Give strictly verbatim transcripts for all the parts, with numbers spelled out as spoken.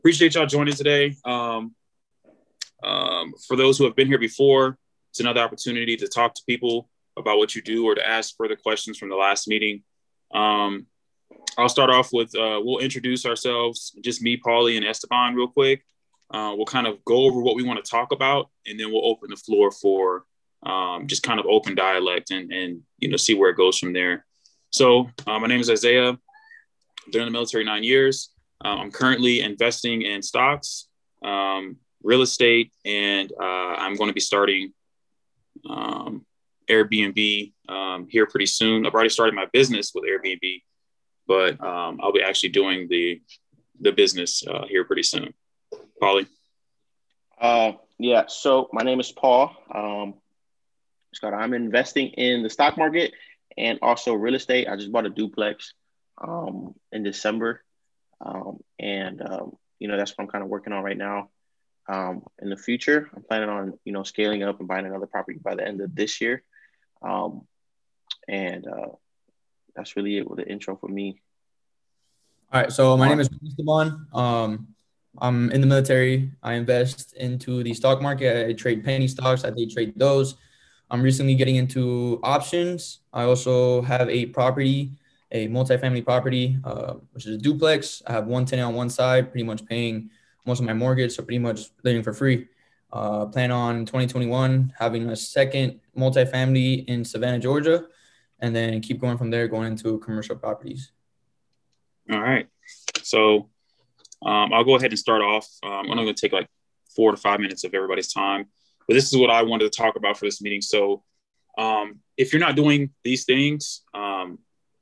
appreciate y'all joining today. Um, um, for those who have been here before, it's another opportunity to talk to people about what you do or to ask further questions from the last meeting. Um, I'll start off with, uh, we'll introduce ourselves, just me, Paulie, and Esteban real quick. Uh, we'll kind of go over what we want to talk about, and then we'll open the floor for um, just kind of open dialect and, and, you know, see where it goes from there. So uh, my name is Isaiah. I've been in the military nine years. Um, I'm currently investing in stocks, um, real estate, and uh, I'm going to be starting um, Airbnb um, here pretty soon. I've already started my business with Airbnb, but um, I'll be actually doing the the business uh, here pretty soon. Paulie? Uh, yeah, so my name is Paul. Um, Scott, I'm investing in the stock market and also real estate. I just bought a duplex um, in December. Um, and, um, you know, that's what I'm kind of working on right now. Um, in the future, I'm planning on, you know, scaling up and buying another property by the end of this year. Um, and uh, that's really it with the intro for me. All right. So my name is Esteban. Um, I'm in the military. I invest into the stock market. I trade penny stocks. I day trade those. I'm recently getting into options. I also have a property, a multifamily property, uh, which is a duplex. I have one tenant on one side, pretty much paying most of my mortgage, so pretty much living for free. Uh, plan on twenty twenty-one having a second multifamily in Savannah, Georgia, and then keep going from there, going into commercial properties. All right. So um, I'll go ahead and start off. Um, I'm only going to take like four to five minutes of everybody's time. But this is what I wanted to talk about for this meeting. So um, if you're not doing these things, um,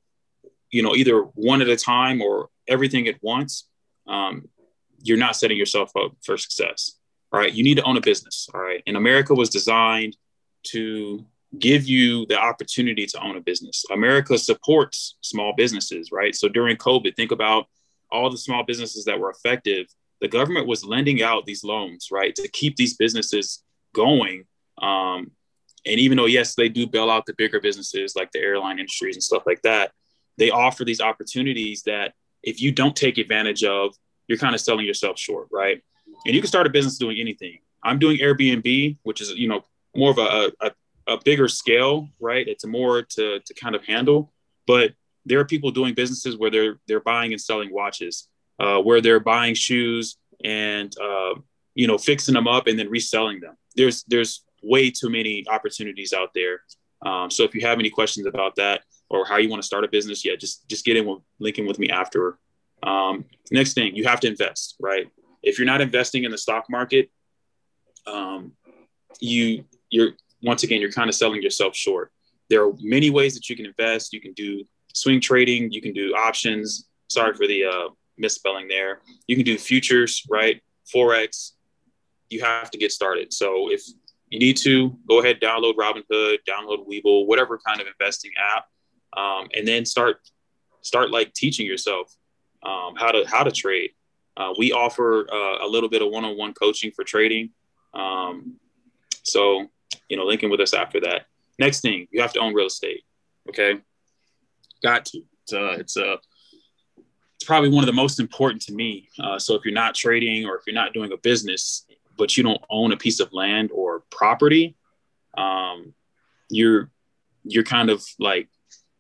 you know, either one at a time or everything at once, um, you're not setting yourself up for success. All right. You need to own a business. All right. And America was designed to give you the opportunity to own a business. America supports small businesses. Right. So during COVID, think about all the small businesses that were effective. The government was lending out these loans, right, to keep these businesses going. Um, and even though, yes, they do bail out the bigger businesses like the airline industries and stuff like that, they offer these opportunities that if you don't take advantage of, you're kind of selling yourself short, right? And you can start a business doing anything. I'm doing Airbnb, which is, you know, more of a, a, a bigger scale, right? It's more to, to kind of handle, but there are people doing businesses where they're, they're buying and selling watches, uh, where they're buying shoes and, uh, you know, fixing them up and then reselling them. There's, there's way too many opportunities out there. Um, so if you have any questions about that or how you want to start a business, yeah, just, just get in with linking with me after. Um, next thing, you have to invest, right? If you're not investing in the stock market, um, you, you're, once again, you're kind of selling yourself short. There are many ways that you can invest. You can do swing trading. You can do options. Sorry for the uh, misspelling there. You can do futures, right? Forex. You have to get started. So if you need to, go ahead, download Robinhood, download Webull, whatever kind of investing app, um, and then start start like teaching yourself um, how to how to trade. Uh, we offer uh, a little bit of one-on-one coaching for trading. Um, so, you know, linking with us after that. Next thing, you have to own real estate. Okay, got to. It's uh, it's uh, it's probably one of the most important to me. Uh, so if you're not trading or if you're not doing a business, but you don't own a piece of land or property, um, you're you're kind of like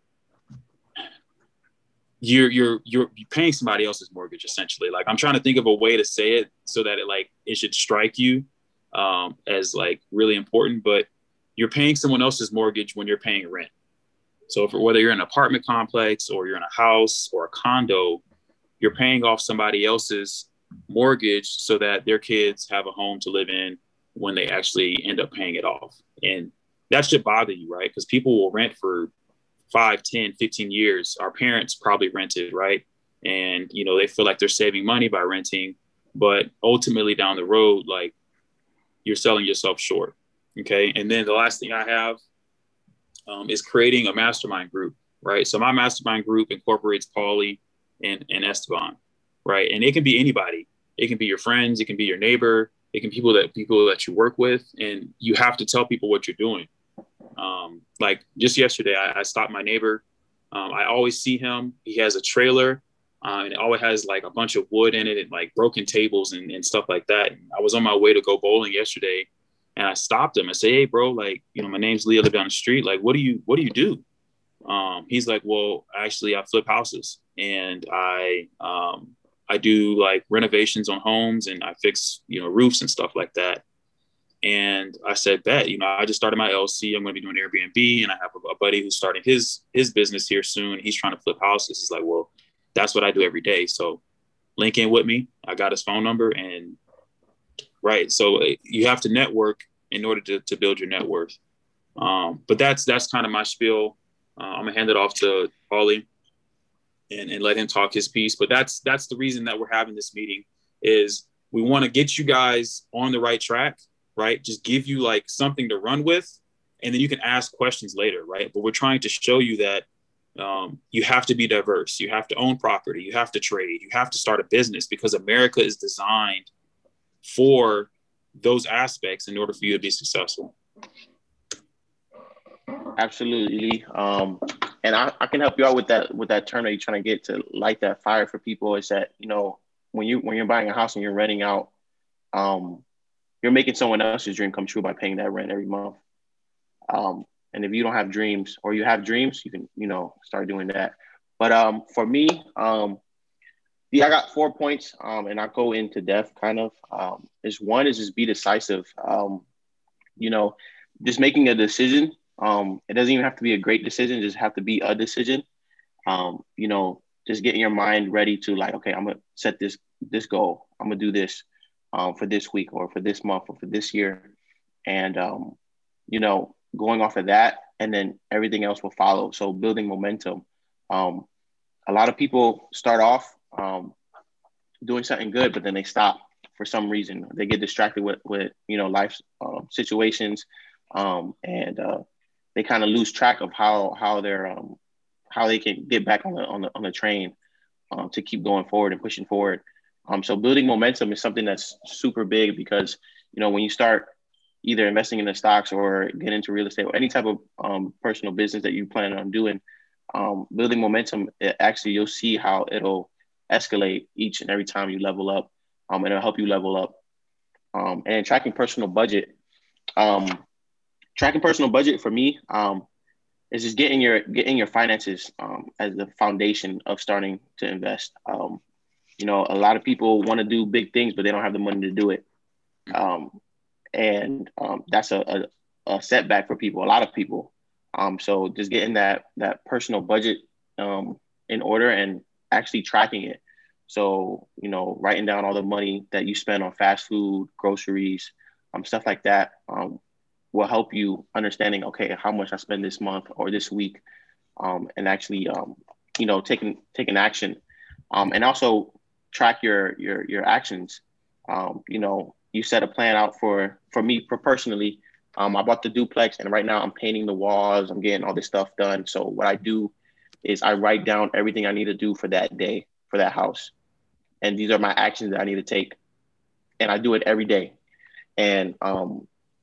you're you're you're paying somebody else's mortgage essentially. Like I'm trying to think of a way to say it so that it like it should strike you um, as like really important, but you're paying someone else's mortgage when you're paying rent. So if, whether you're in an apartment complex or you're in a house or a condo, you're paying off somebody else's mortgage so that their kids have a home to live in when they actually end up paying it off. And that should bother you, right? Because people will rent for five, ten, fifteen years. Our parents probably rented, right? And, you know, they feel like they're saving money by renting, but ultimately down the road, like you're selling yourself short. Okay. And then the last thing I have um, is creating a mastermind group, right? So my mastermind group incorporates Paulie and, and Esteban, right? And it can be anybody. It can be your friends. It can be your neighbor. It can be people that people that you work with, and you have to tell people what you're doing. Um, like just yesterday, I, I stopped my neighbor. Um, I always see him. He has a trailer Uh, and it always has like a bunch of wood in it and like broken tables and, and stuff like that. And I was on my way to go bowling yesterday, and I stopped him. I say, "Hey, bro, like, you know, my name's Leo, live down the street. Like, what do you, what do you do?" Um, he's like, "Well, actually, I flip houses, and I, um, I do like renovations on homes, and I fix, you know, roofs and stuff like that." And I said, "Bet, you know, I just started my L L C. I'm going to be doing Airbnb, and I have a, a buddy who's starting his his business here soon. He's trying to flip houses." He's like, "Well, that's what I do every day. So link in with me." I got his phone number, and right. So you have to network in order to, to build your net worth. Um, but that's, that's kind of my spiel. Uh, I'm gonna hand it off to Paulie and, and let him talk his piece. But that's, that's the reason that we're having this meeting is we want to get you guys on the right track, right? Just give you like something to run with, and then you can ask questions later. Right. But we're trying to show you that Um, you have to be diverse. You have to own property. You have to trade. You have to start a business, because America is designed for those aspects in order for you to be successful. Absolutely. Um, and I, I can help you out with that, with that term that you're trying to get to light that fire for people is that, you know, when you, when you're buying a house and you're renting out, um, you're making someone else's dream come true by paying that rent every month. Um, And if you don't have dreams, or you have dreams, you can, you know, start doing that. But um, for me, um, yeah, I got four points, um, and I'll go into depth kind of. Um, is one is just be decisive. Um, you know, just making a decision. Um, it doesn't even have to be a great decision; just have to be a decision. Um, you know, just getting your mind ready to like, okay, I'm gonna set this this goal. I'm gonna do this um, for this week, or for this month, or for this year, and um, you know, going off of that, and then everything else will follow. So building momentum. Um, a lot of people start off um, doing something good, but then they stop for some reason. They get distracted with, with you know, life uh, situations, um, and uh, they kind of lose track of how how they're um, how they can get back on the on the on the train um, to keep going forward and pushing forward. Um, so building momentum is something that's super big, because you know, when you start either investing in the stocks or get into real estate or any type of um, personal business that you plan on doing, um, building momentum, it actually, you'll see how it'll escalate each and every time you level up, um, and it'll help you level up. Um, and tracking personal budget, um, tracking personal budget for me um, is just getting your getting your finances um, as the foundation of starting to invest. Um, you know, a lot of people want to do big things, but they don't have the money to do it. Um, and um, that's a, a, a setback for people, a lot of people. Um, so just getting that that personal budget um, in order and actually tracking it. So, you know, writing down all the money that you spend on fast food, groceries, um, stuff like that um, will help you understanding, okay, how much I spend this month or this week, um, and actually, um, you know, taking taking action, um, and also track your your your actions. Um, you know, you set a plan out for for me personally. Um, I bought the duplex, and right now I'm painting the walls. I'm getting all this stuff done. So what I do is I write down everything I need to do for that day for that house, and these are my actions that I need to take, and I do it every day. And um,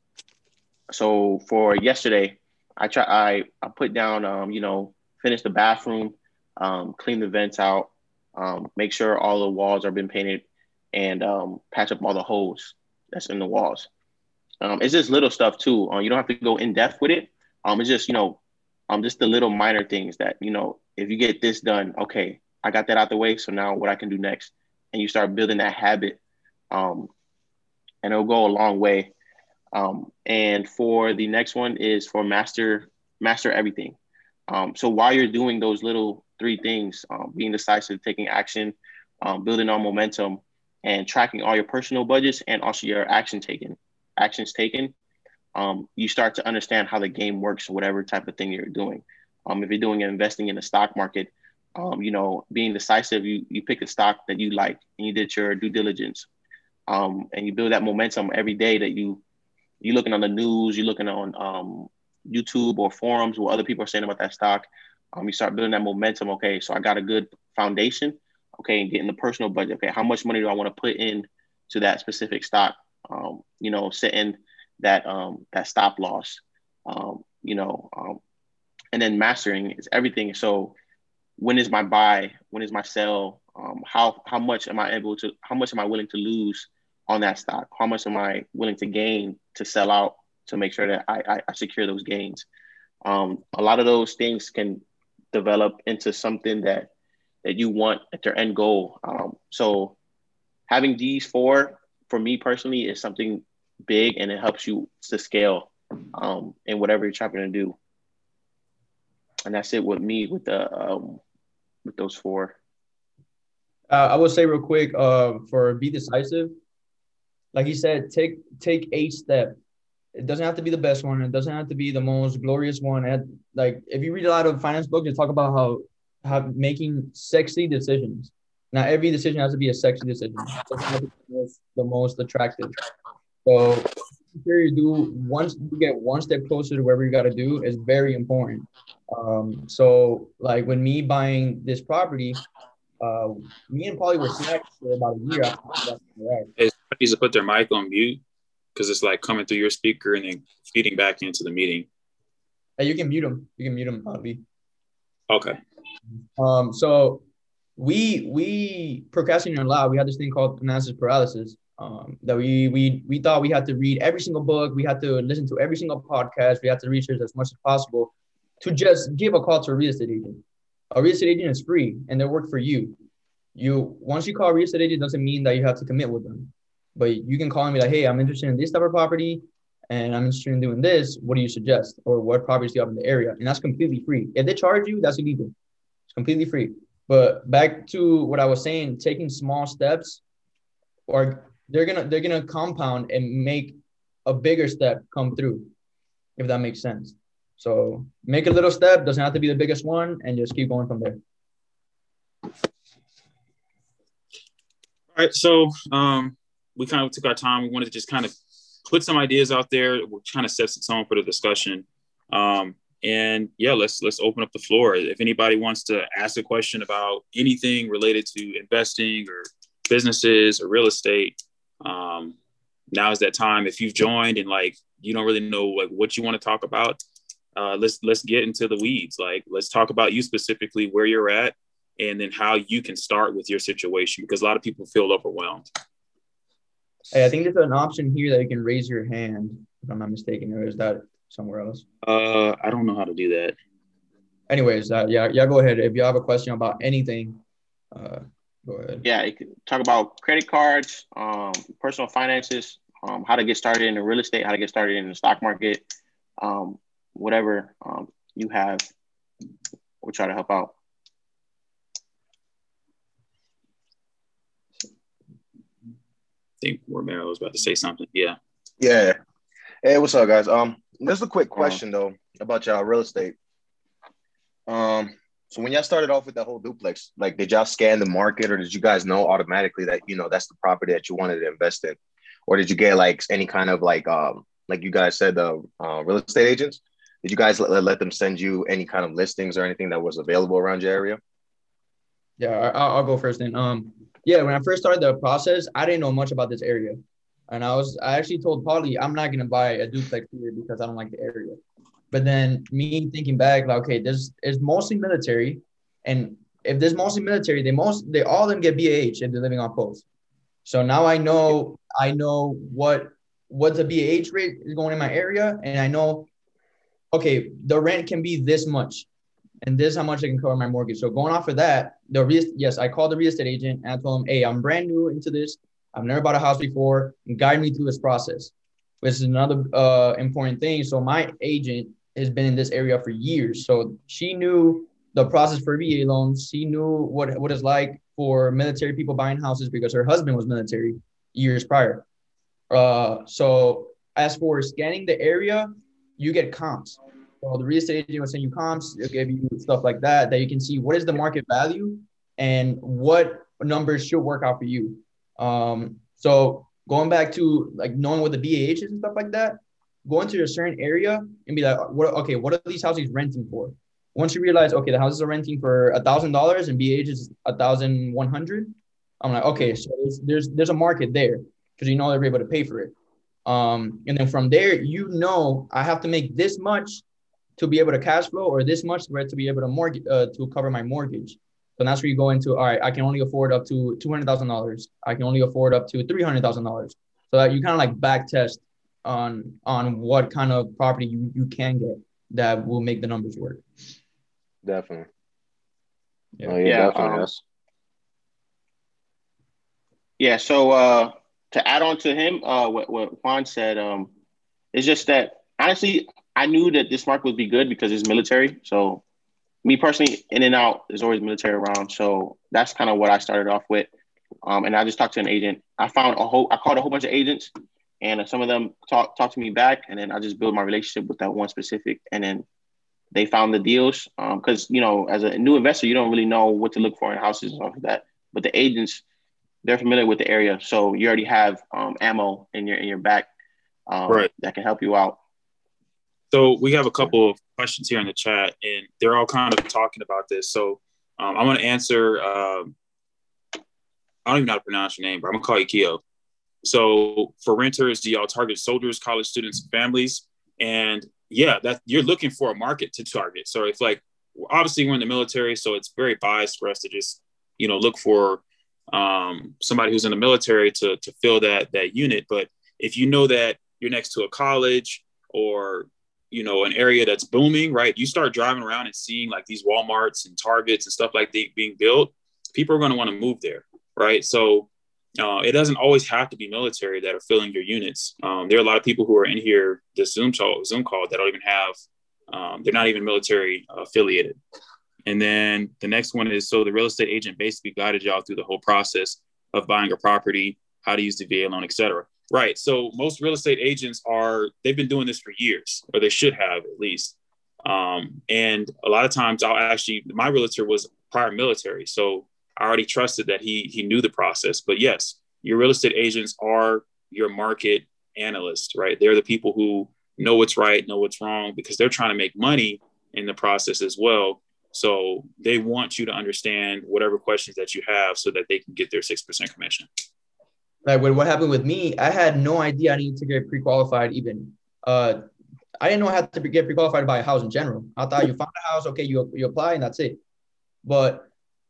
so for yesterday, I try I I put down um, you know, finish the bathroom, um, clean the vents out, um, make sure all the walls are been painted, and um, patch up all the holes that's in the walls. Um, it's just little stuff too. Uh, you don't have to go in depth with it. Um, it's just, you know, um, just the little minor things that, you know, if you get this done, okay, I got that out the way. So now what I can do next, and you start building that habit, um, and it'll go a long way. Um, and for the next one is for master master everything. Um, so while you're doing those little three things, um, being decisive, taking action, um, building on momentum, and tracking all your personal budgets and also your action taken, actions taken, um, you start to understand how the game works, whatever type of thing you're doing. Um, if you're doing investing in the stock market, um, you know, being decisive, you you pick a stock that you like and you did your due diligence, um, and you build that momentum every day that you you're looking on the news, you're looking on um, YouTube or forums what other people are saying about that stock. Um, you start building that momentum. Okay, so I got a good foundation. Okay, and getting the personal budget. Okay, how much money do I want to put in to that specific stock? Um, you know, setting that um, that stop loss. Um, you know, um, and then mastering is everything. So when is my buy? When is my sell? Um, how how much am I able to? How much am I willing to lose on that stock? How much am I willing to gain to sell out to make sure that I I, I secure those gains? Um, a lot of those things can develop into something that that you want at your end goal. Um, so having these four for me personally is something big, and it helps you to scale um, in whatever you're trying to do. And that's it with me with the um, with those four. Uh, I will say real quick, uh, for be decisive, like you said, take take a step. It doesn't have to be the best one. It doesn't have to be the most glorious one. And like if you read a lot of finance books, they talk about how how making sexy decisions. Not every decision has to be a sexy decision. It doesn't have to be the most, the most attractive. So sure you do once you get one step closer to wherever you got to do is very important. Um, so like when me buying this property, uh, me and Paulie were snacks for about a year after that. Right. Hey, somebody needs to put their mic on mute because it's like coming through your speaker and then feeding back into the meeting. Hey, you can mute them. You can mute them, Paulie. Okay. Um, so we we procrastinated a lot. We had this thing called analysis paralysis. Um, that we we we thought we had to read every single book, we had to listen to every single podcast, we had to research as much as possible to just give a call to a real estate agent. A real estate agent is free and they work for you. You once you call a real estate agent, doesn't mean that you have to commit with them, but you can call and be like, hey, I'm interested in this type of property, and I'm interested in doing this. What do you suggest, or what properties do you have in the area? And that's completely free. If they charge you, that's illegal. It's completely free. But back to what I was saying, taking small steps, or they're gonna they're gonna compound and make a bigger step come through, if that makes sense. So make a little step, doesn't have to be the biggest one, and just keep going from there. All right, so um, we kind of took our time. We wanted to just kind of put some ideas out there. We're trying to set some tone for the discussion. Um, and yeah, let's let's open up the floor. If anybody wants to ask a question about anything related to investing or businesses or real estate, um, now is that time. If you've joined and like you don't really know like what you want to talk about, uh, let's let's get into the weeds. Like let's talk about you specifically, where you're at, and then how you can start with your situation, because a lot of people feel overwhelmed. Hey, I think there's an option here that you can raise your hand, if I'm not mistaken, or is that somewhere else? Uh, I don't know how to do that. Anyways, uh, yeah, yeah, go ahead. If you have a question about anything, uh, go ahead. Yeah, you can talk about credit cards, um, personal finances, um, how to get started in the real estate, how to get started in the stock market, um, whatever um, you have, we'll try to help out. I think Romero was about to say something. Yeah. Yeah. Hey, what's up, guys? Um, just a quick question though about y'all real estate. Um, so when y'all started off with that whole duplex, like, did y'all scan the market, or did you guys know automatically that you know that's the property that you wanted to invest in, or did you get like any kind of like um like you guys said the uh, real estate agents? Did you guys let, let them send you any kind of listings or anything that was available around your area? Yeah, I'll, I'll go first then. Um, yeah, when I first started the process, I didn't know much about this area. And I was, I actually told Paulie, I'm not going to buy a duplex here because I don't like the area. But then me thinking back, like, okay, there's, it's mostly military. And if there's mostly military, they most, they all of them get B A H if they're living on post. So now I know, I know what, what the B A H rate is going in my area. And I know, okay, the rent can be this much. And this is how much I can cover my mortgage. So going off of that, the real, yes, I called the real estate agent and I told him, hey, I'm brand new into this. I've never bought a house before, and guide me through this process, which is another uh, important thing. So my agent has been in this area for years. So she knew the process for V A loans. She knew what, what it's like for military people buying houses because her husband was military years prior. Uh, so as for scanning the area, you get comps. So the real estate agent will send you comps, they'll give you stuff like that, that you can see what is the market value and what numbers should work out for you. Um, so going back to like knowing what the B A H is and stuff like that, go into a certain area and be like, what, okay, what are these houses renting for? Once you realize, okay, the houses are renting for a thousand dollars and B A H is a thousand one hundred. I'm like, okay, so there's, there's, there's a market there because you know they're able to pay for it. Um, and then from there, you know, I have to make this much to be able to cash flow, or this much for it to be able to mortgage, uh, to cover my mortgage. So that's where you go into, all right, I can only afford up to two hundred thousand dollars. I can only afford up to three hundred thousand dollars. So that you kind of like back test on on what kind of property you, you can get that will make the numbers work. Definitely. Yeah, oh, yeah, Yeah, definitely. um, That's Yeah, so uh, to add on to him, uh, what, what Juan said, um, it's just that honestly, I knew that this market would be good because it's military. So me personally, in and out, there's always military around. So that's kind of what I started off with. Um, and I just talked to an agent. I found a whole, I called a whole bunch of agents, and some of them talk talked to me back, and then I just built my relationship with that one specific, and then they found the deals. Um, because you know, as a new investor, you don't really know what to look for in houses and stuff like that. But the agents, they're familiar with the area, so you already have um, ammo in your in your back um, Right. that can help you out. So we have a couple of questions here in the chat, and they're all kind of talking about this. So um, I'm going to answer. Um, I don't even know how to pronounce your name, but I'm going to call you Keo. So for renters, do y'all target soldiers, college students, and families? And yeah, that you're looking for a market to target. So it's like, obviously we're in the military, so it's very biased for us to just, you know, look for um, somebody who's in the military to to fill that that unit. But if you know that you're next to a college or, you know, an area that's booming, right? You start driving around and seeing like these Walmarts and Targets and stuff like that being built. People are going to want to move there, right? So uh, it doesn't always have to be military that are filling your units. Um, there are a lot of people who are in here, this Zoom call, Zoom call that don't even have, um, they're not even military affiliated. And then the next one is, so the real estate agent basically guided y'all through the whole process of buying a property, how to use the V A loan, et cetera. Right. So most real estate agents are, they've been doing this for years, or they should have at least. Um, and a lot of times I'll actually, my realtor was prior military. So I already trusted that he he knew the process. But yes, your real estate agents are your market analysts, right? They're the people who know what's right, know what's wrong, because they're trying to make money in the process as well. So they want you to understand whatever questions that you have so that they can get their six percent commission. Like with what happened with me, I had no idea I needed to get pre-qualified even. Uh, I didn't know how to get pre-qualified to buy a house in general. I thought you found a house, okay, you, you apply and that's it. But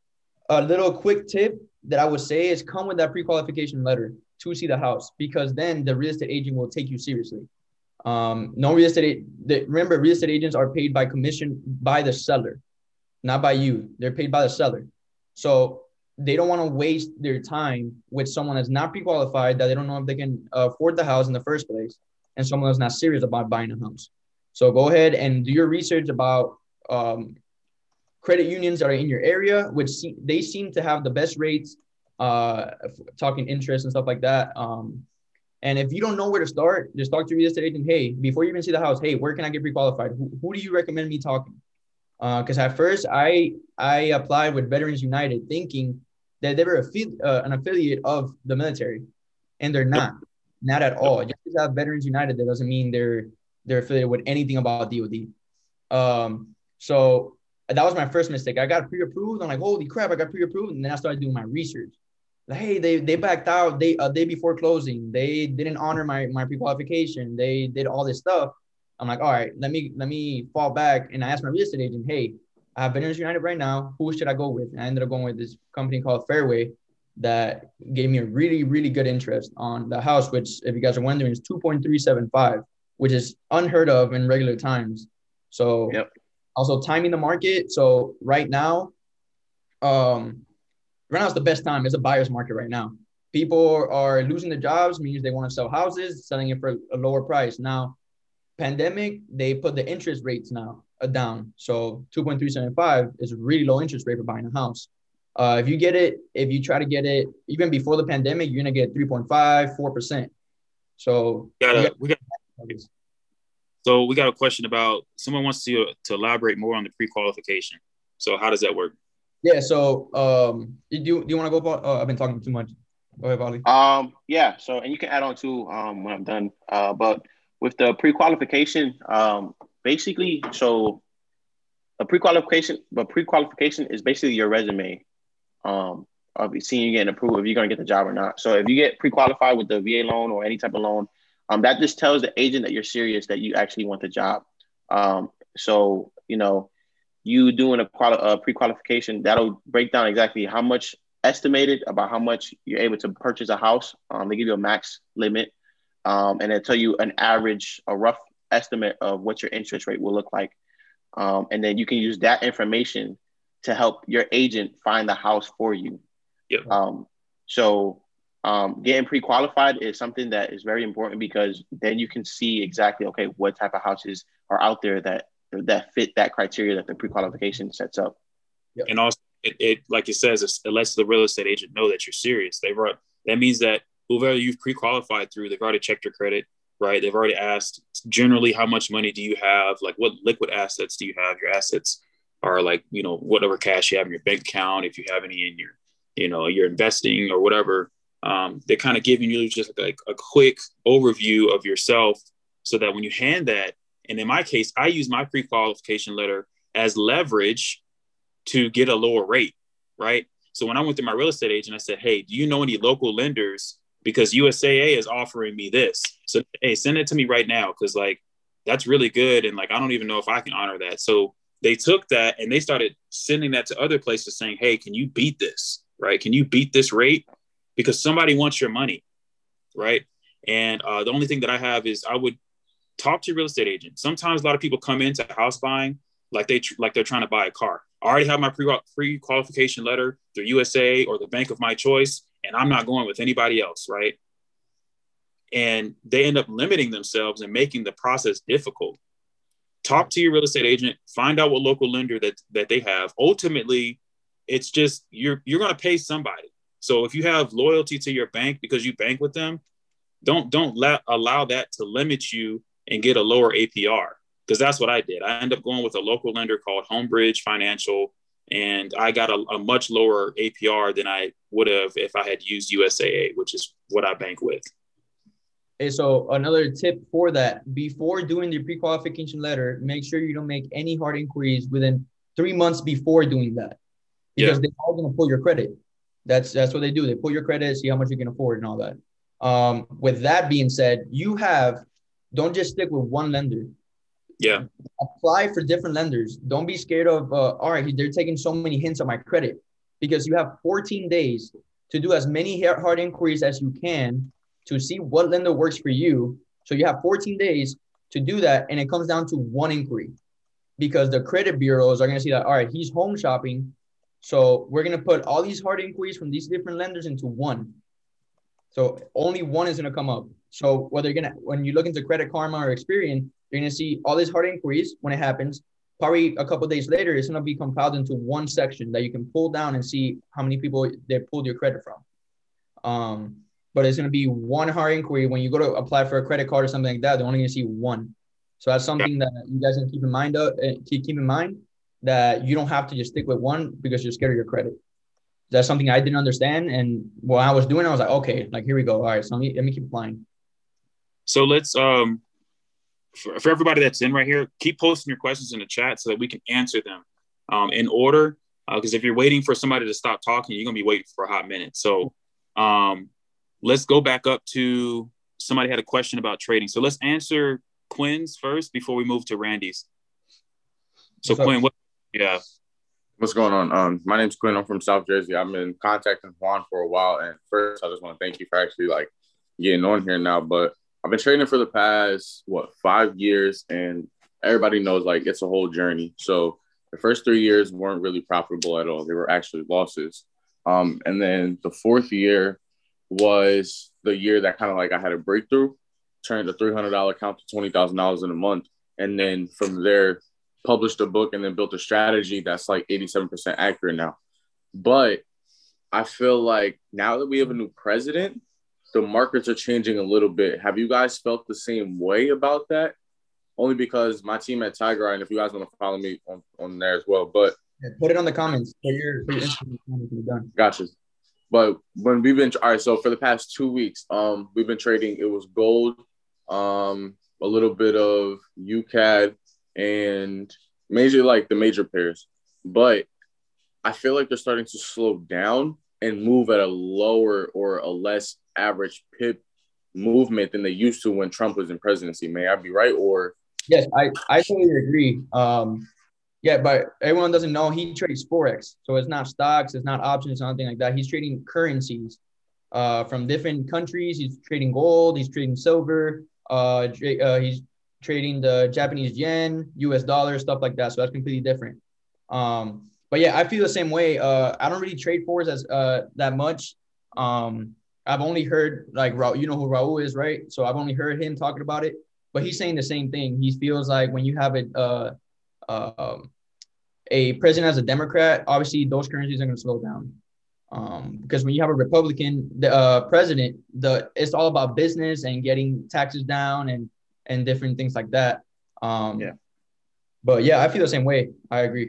a little quick tip that I would say is come with that pre-qualification letter to see the house, because then the real estate agent will take you seriously. Um, no real estate, the, remember, real estate agents are paid by commission by the seller, not by you. They're paid by the seller. So they don't want to waste their time with someone that's not pre-qualified, that they don't know if they can afford the house in the first place, and someone that's not serious about buying a house. So go ahead and do your research about um, credit unions that are in your area, which see, they seem to have the best rates, uh, talking interest and stuff like that. Um, and if you don't know where to start, just talk to your real estate agent. Hey, before you even see the house, hey, where can I get pre-qualified? Who, who do you recommend me talking? Because uh, at first I I applied with Veterans United thinking that they were affi- uh, an affiliate of the military, and they're not, not at all. Just because I have Veterans United, that doesn't mean they're they're affiliated with anything about D O D. Um, so that was my first mistake. I got pre-approved. I'm like, holy crap, I got pre-approved, and then I started doing my research. Like, hey, they they backed out. They a day before closing. They didn't honor my my pre-qualification. They did all this stuff. I'm like, all right, let me let me fall back. And I asked my real estate agent, hey, I have Veterans United right now. Who should I go with? And I ended up going with this company called Fairway that gave me a really, really good interest on the house, which, if you guys are wondering, is two point three seven five, which is unheard of in regular times. So Yep. Also timing the market. So right now, um, right now is the best time. It's a buyer's market right now. People are losing their jobs, means they want to sell houses, selling it for a lower price. Now, pandemic, they put the interest rates now uh, down. So two point three seven five is a really low interest rate for buying a house. Uh, if you get it, if you try to get it even before the pandemic, you're going to get three point five, four percent. So We got a, got, we got, so we got a question about, someone wants to, to elaborate more on the pre-qualification. So how does that work? Yeah. So um, do you, do you want to go, Paul? Oh, I've been talking too much. Go ahead, Paulie. Um, yeah. So, and you can add on to um, when I'm done. Uh, but with the pre-qualification, um, basically, so a pre-qualification, but pre-qualification is basically your resume um, of seeing you getting approved, if you're going to get the job or not. So if you get pre-qualified with the V A loan or any type of loan, um, that just tells the agent that you're serious, that you actually want the job. Um, so, you know, you doing a, quali- a pre-qualification, that'll break down exactly how much estimated about how much you're able to purchase a house. Um, they give you a max limit, um, and they tell you an average, a rough estimate of what your interest rate will look like. Um, and then you can use that information to help your agent find the house for you. Yep. Um, so um, getting pre-qualified is something that is very important, because then you can see exactly, okay, what type of houses are out there that that fit that criteria that the pre-qualification sets up. Yep. And also, it, it like it says, it lets the real estate agent know that you're serious. They've already, that means that whoever you've pre-qualified through, they've already checked your credit, right? They've already asked generally how much money do you have, like what liquid assets do you have? Your assets are like, you know, whatever cash you have in your bank account, if you have any in your, you know, you're investing or whatever. Um, they're kind of giving you just like a quick overview of yourself, so that when you hand that, and in my case, I use my pre-qualification letter as leverage to get a lower rate, right? So when I went to my real estate agent, I said, hey, do you know any local lenders? Because U S A A is offering me this. So, hey, send it to me right now, because like, that's really good. And like, I don't even know if I can honor that. So they took that and they started sending that to other places saying, hey, can you beat this, right? Can you beat this rate? Because somebody wants your money, right? And uh, the only thing that I have is I would talk to your real estate agent. Sometimes a lot of people come into house buying like they like they're trying to buy a car. I already have my pre pre-qualification letter through U S A A or the bank of my choice, and I'm not going with anybody else, right? And they end up limiting themselves and making the process difficult. Talk to your real estate agent, find out what local lender that that they have. Ultimately, it's just you're you're going to pay somebody. So if you have loyalty to your bank because you bank with them, don't don't let allow that to limit you and get a lower A P R, because that's what I did. I ended up going with a local lender called Homebridge Financial, and I got a, a much lower A P R than I would have if I had used U S A A, which is what I bank with. Hey, so another tip for that, before doing the pre-qualification letter, make sure you don't make any hard inquiries within three months before doing that, because yeah. they're all going to pull your credit. That's that's what they do. They pull your credit, see how much you can afford and all that. Um, with that being said, you have, don't just stick with one lender. Yeah. Apply for different lenders. Don't be scared of, uh, all right, they're taking so many hints on my credit, because you have fourteen days to do as many hard inquiries as you can to see what lender works for you. So you have fourteen days to do that. And it comes down to one inquiry, because the credit bureaus are going to see that, all right, he's home shopping. So we're going to put all these hard inquiries from these different lenders into one. So only one is going to come up. So whether you're going to, when you look into Credit Karma or Experian, you're going to see all these hard inquiries when it happens. Probably a couple of days later, it's going to be compiled into one section that you can pull down and see how many people they pulled your credit from. Um, but it's going to be one hard inquiry. When you go to apply for a credit card or something like that, they're only going to see one. So that's something that you guys can keep in mind. Of, keep, keep in mind that you don't have to just stick with one because you're scared of your credit. That's something I didn't understand. And while I was doing, I was like, okay, like, here we go. All right, so let me, let me keep applying. So let's, um, for, for everybody that's in right here, keep posting your questions in the chat so that we can answer them um, in order. Because uh, if you're waiting for somebody to stop talking, you're going to be waiting for a hot minute. So um, let's go back up to somebody had a question about trading. So let's answer Quinn's first before we move to Randy's. So What's Quinn, up? what? Yeah. What's going on? Um, my name's Quinn. I'm from South Jersey. I've been contacting Juan for a while. And first, I just want to thank you for actually like getting on here now. But I've been trading for the past, what, five years. And everybody knows like it's a whole journey. So the first three years weren't really profitable at all. They were actually losses. Um, and then the fourth year was the year that kind of like I had a breakthrough, turned a three hundred dollars account to twenty thousand dollars in a month. And then from there, published a book and then built a strategy that's like eighty-seven percent accurate now. But I feel like now that we have a new president, the markets are changing a little bit. Have you guys felt the same way about that? Only because my team at Tiger Eye, and if you guys want to follow me on, on there as well, but yeah, put it on the comments. Put your, put your Instagram comments when you're done. Gotcha. But when we've been, all right, so for the past two weeks, um, we've been trading, it was gold, um, a little bit of U C A D, and major like the major pairs. But I feel like they're starting to slow down and move at a lower or a less average pip movement than they used to when Trump was in presidency. May I be right? Or yes, I, I totally agree. Um, Yeah, but everyone doesn't know he trades Forex. So it's not stocks, it's not options, nothing like that. He's trading currencies uh, from different countries. He's trading gold, he's trading silver, uh, uh, he's trading the Japanese yen, U S dollar, stuff like that. So that's completely different. Um, but yeah, I feel the same way. Uh, I don't really trade Forex as uh, that much. Um, I've only heard like you know who Raul is, right? So I've only heard him talking about it, but he's saying the same thing. He feels like when you have a uh, uh, a president as a Democrat, obviously those currencies are going to slow down. Um, because when you have a Republican the, uh, president, the it's all about business and getting taxes down and and different things like that. Um, yeah. But yeah, I feel the same way. I agree.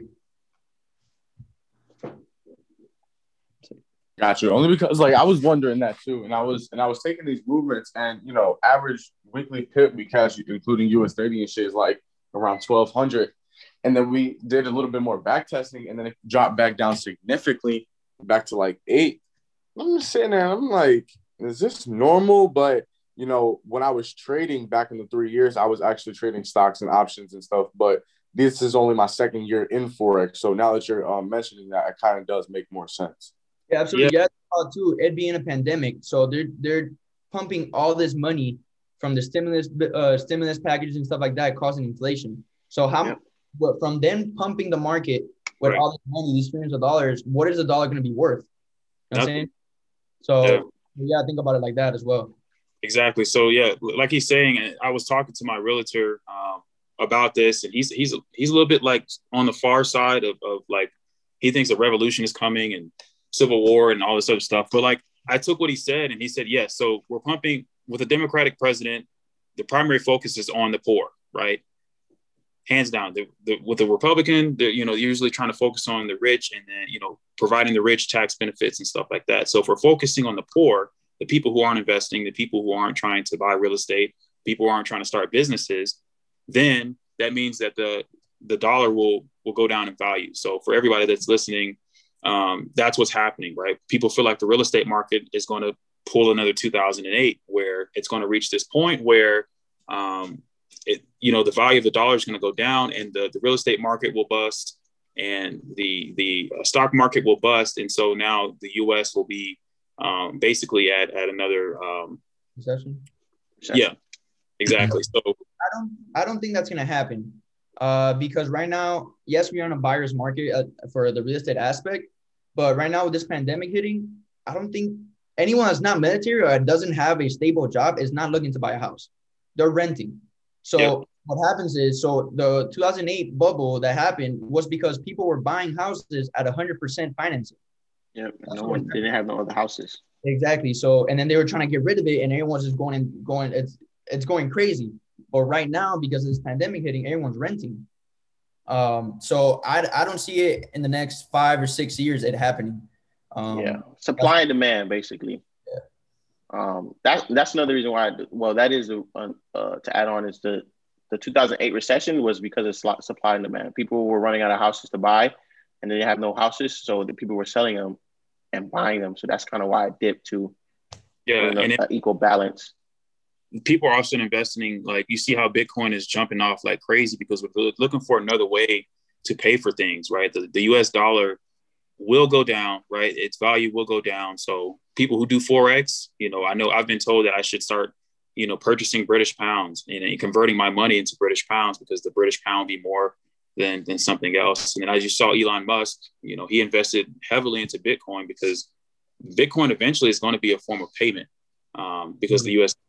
Got you. Only because like I was wondering that too, and I was and I was taking these movements, and you know, average weekly pip because including U S thirty and shit is like around twelve hundred, and then we did a little bit more back testing, and then it dropped back down significantly, back to like eight. I'm just sitting there, I'm like, is this normal? But you know, when I was trading back in the three years, I was actually trading stocks and options and stuff, but this is only my second year in Forex. So now that you're um, mentioning that, it kind of does make more sense. Yeah, absolutely. Yeah, yeah too. It being a pandemic, so they're they're pumping all this money from the stimulus uh, stimulus packages and stuff like that, causing inflation. So how, yep. But from them pumping the market with right. all this money, these trillions of dollars, what is the dollar going to be worth? You know what I'm saying? So yeah. yeah, think about it like that as well. Exactly. So yeah, like he's saying, I was talking to my realtor um, about this, and he's he's he's a little bit like on the far side of, of like he thinks a revolution is coming and civil war and all this other stuff. But like I took what he said and he said, yes. So we're pumping with a Democratic president. The primary focus is on the poor, right? Hands down. The, the, with the Republican, they're, you know, usually trying to focus on the rich and then, you know, providing the rich tax benefits and stuff like that. So if we're focusing on the poor, the people who aren't investing, the people who aren't trying to buy real estate, people who aren't trying to start businesses, then that means that the the dollar will will go down in value. So for everybody that's listening, um, that's what's happening, right? People feel like the real estate market is going to pull another two thousand eight, where it's going to reach this point where, um, it, you know, the value of the dollar is going to go down, and the, the real estate market will bust, and the the stock market will bust, and so now the U S will be um, basically at at another um, recession. Yeah, exactly. So I don't I don't think that's going to happen. Uh, because right now, yes, we're on a buyer's market uh, for the real estate aspect, but right now with this pandemic hitting, I don't think anyone that's not military or doesn't have a stable job is not looking to buy a house. They're renting. So yep. What happens is, so the two thousand eight bubble that happened was because people were buying houses at one hundred percent financing. Yep, no one didn't have no other houses. Exactly. So, and then they were trying to get rid of it, and everyone's just going and going. It's it's going crazy. But right now, because of this pandemic hitting, everyone's renting. Um, so I, I don't see it in the next five or six years it happening. Um, yeah, supply and demand, basically. Yeah. Um, that, that's another reason why, I, well, that is, a, uh, to add on, is the, the two thousand eight recession was because of supply and demand. People were running out of houses to buy, and they have no houses, so the people were selling them and buying them. So that's kind of why it dipped to yeah, you know, and it, equal balance. People are also investing, like you see how Bitcoin is jumping off like crazy because we're looking for another way to pay for things, right? The, the U S dollar will go down, right? Its value will go down. So people who do Forex, you know, I know I've been told that I should start, you know, purchasing British pounds and, and converting my money into British pounds because the British pound be more than, than something else. And then as you saw Elon Musk, you know, he invested heavily into Bitcoin because Bitcoin eventually is going to be a form of payment um, because mm-hmm. the U S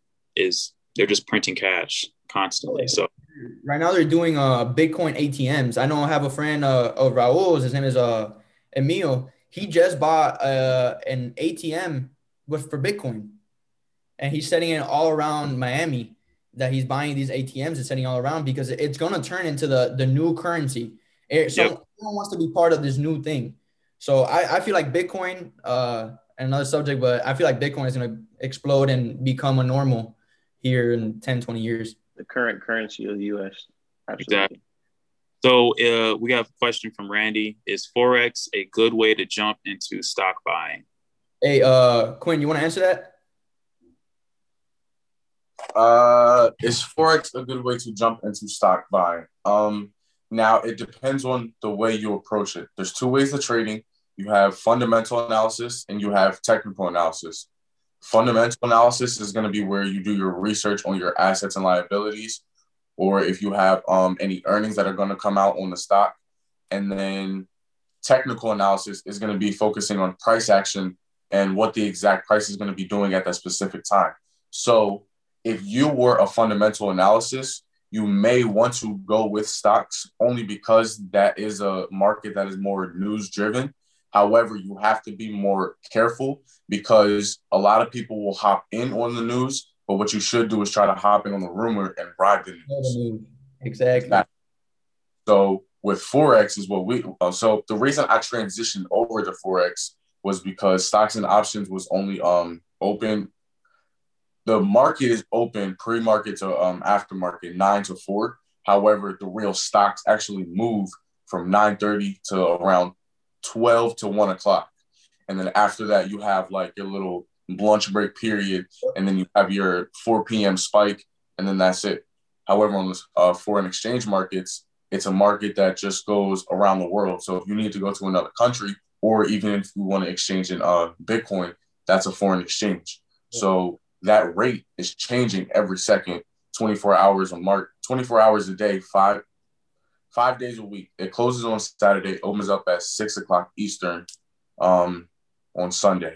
is they're just printing cash constantly. So right now they're doing uh Bitcoin A T Ms. I know I have a friend uh of Raul's, his name is uh Emil. He just bought uh an A T M with for Bitcoin, and he's setting it all around Miami. That he's buying these A T Ms and setting all around because it's gonna turn into the the new currency. It, so yep. Everyone wants to be part of this new thing. So I I feel like Bitcoin uh another subject, but I feel like Bitcoin is gonna explode and become a normal here in ten, twenty years. The current currency of the U S. Absolutely. Exactly. So uh, we have a question from Randy. Is Forex a good way to jump into stock buying? Hey, uh, Quinn, you want to answer that? Uh, is Forex a good way to jump into stock buying? Um, Now, it depends on the way you approach it. There's two ways of trading. You have fundamental analysis and you have technical analysis. Fundamental analysis is going to be where you do your research on your assets and liabilities, or if you have um, any earnings that are going to come out on the stock. And then technical analysis is going to be focusing on price action and what the exact price is going to be doing at that specific time. So if you were a fundamental analysis, you may want to go with stocks only because that is a market that is more news driven. However, you have to be more careful because a lot of people will hop in on the news, but what you should do is try to hop in on the rumor and ride the news. Exactly. So with Forex is what we, uh, so the reason I transitioned over to Forex was because stocks and options was only um open. The market is open pre-market to um aftermarket nine to four. However, the real stocks actually move from nine thirty to around twelve to one o'clock. And then after that, you have like your little lunch break period. And then you have your four p.m. spike. And then that's it. However, on the uh, foreign exchange markets, it's a market that just goes around the world. So if you need to go to another country, or even if you want to exchange in uh, Bitcoin, that's a foreign exchange. Yeah. So that rate is changing every second, twenty-four hours a mark, twenty-four hours a day, five five days a week. It closes on Saturday, opens up at six o'clock Eastern um, on Sunday.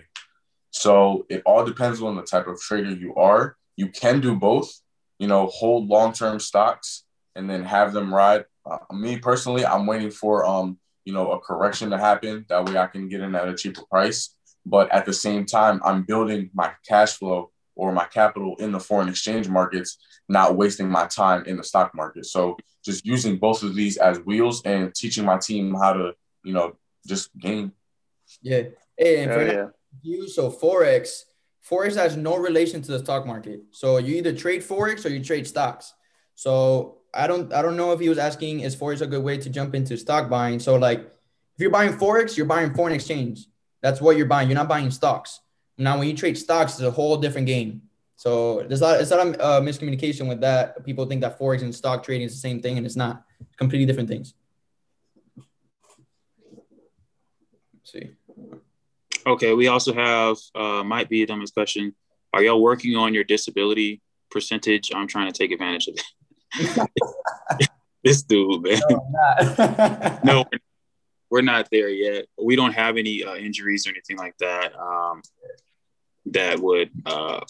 So it all depends on the type of trader you are. You can do both, you know, hold long-term stocks and then have them ride. Uh, me personally, I'm waiting for, um, you know, a correction to happen. That way I can get in at a cheaper price. But at the same time, I'm building my cash flow or my capital in the foreign exchange markets, not wasting my time in the stock market. So just using both of these as wheels and teaching my team how to, you know, just gain. Yeah. Hey, and oh, for yeah. you, so Forex, Forex has no relation to the stock market. So you either trade Forex or you trade stocks. So I don't, I don't know if he was asking, is Forex a good way to jump into stock buying? So like, if you're buying Forex, you're buying foreign exchange. That's what you're buying. You're not buying stocks. Now, when you trade stocks, it's a whole different game. So there's a lot, it's a lot of uh, miscommunication with that. People think that Forex and stock trading is the same thing, and it's not. It's completely different things. Let's see. Okay, we also have, uh, might be a dumbest question. Are y'all working on your disability percentage? I'm trying to take advantage of it. This dude, man. No, I'm not. No, we're not there yet. We don't have any uh, injuries or anything like that um, that would uh,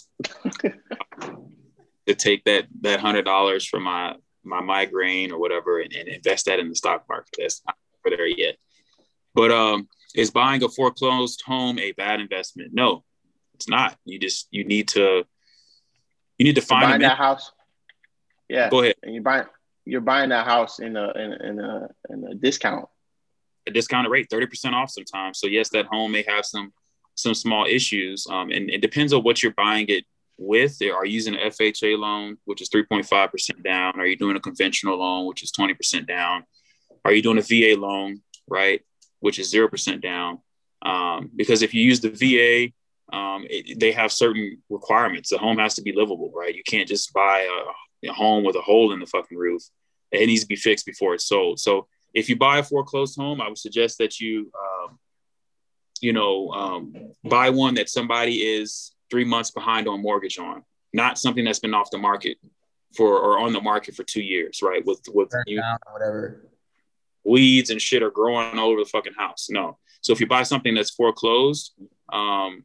to take that that hundred dollars for my my migraine or whatever and, and invest that in the stock market. That's not over there yet. But um, is buying a foreclosed home a bad investment? No, it's not. You just you need to you need to find buying a that house. Yeah, go ahead. And you're buying you're buying that house in a in, in a in a discount. A discounted rate, thirty percent off sometimes. So yes, that home may have some some small issues. Um, and it depends on what you're buying it with. Are you using an F H A loan, which is three point five percent down? Are you doing a conventional loan, which is twenty percent down? Are you doing a V A loan, right, which is zero percent down? Um, because if you use the V A, um, it, they have certain requirements. The home has to be livable, right? You can't just buy a, a home with a hole in the fucking roof. It needs to be fixed before it's sold. So if you buy a foreclosed home, I would suggest that you, um, you know, um, buy one that somebody is three months behind on mortgage on, not something that's been off the market for or on the market for two years, right? With with you, whatever weeds and shit are growing all over the fucking house. No. So if you buy something that's foreclosed, um,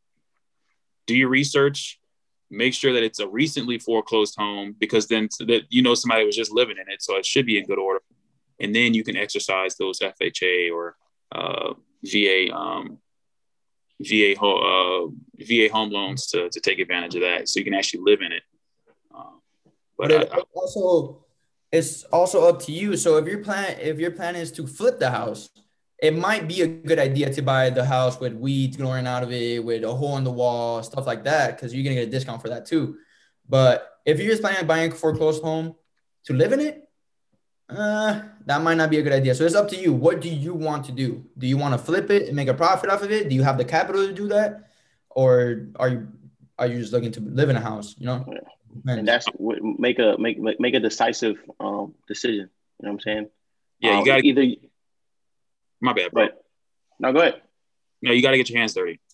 do your research. Make sure that it's a recently foreclosed home, because then so that you know somebody was just living in it, so it should be in good order. And then you can exercise those F H A or uh, V A um, V A uh, V A home loans to, to take advantage of that, so you can actually live in it. Um, but but it I, I, also it's also up to you. So if your plan if your plan is to flip the house, it might be a good idea to buy the house with weeds growing out of it, with a hole in the wall, stuff like that, because you're gonna get a discount for that too. But if you're just planning on buying a foreclosed home to live in it, uh, that might not be a good idea. So it's up to you. What do you want to do? Do you want to flip it and make a profit off of it? Do you have the capital to do that, or are you are you just looking to live in a house? You know, and that's make a make make a decisive um decision. You know what I'm saying? Yeah, you um, got to. either. My bad, bro. But no, go ahead. No, you got to get your hands dirty.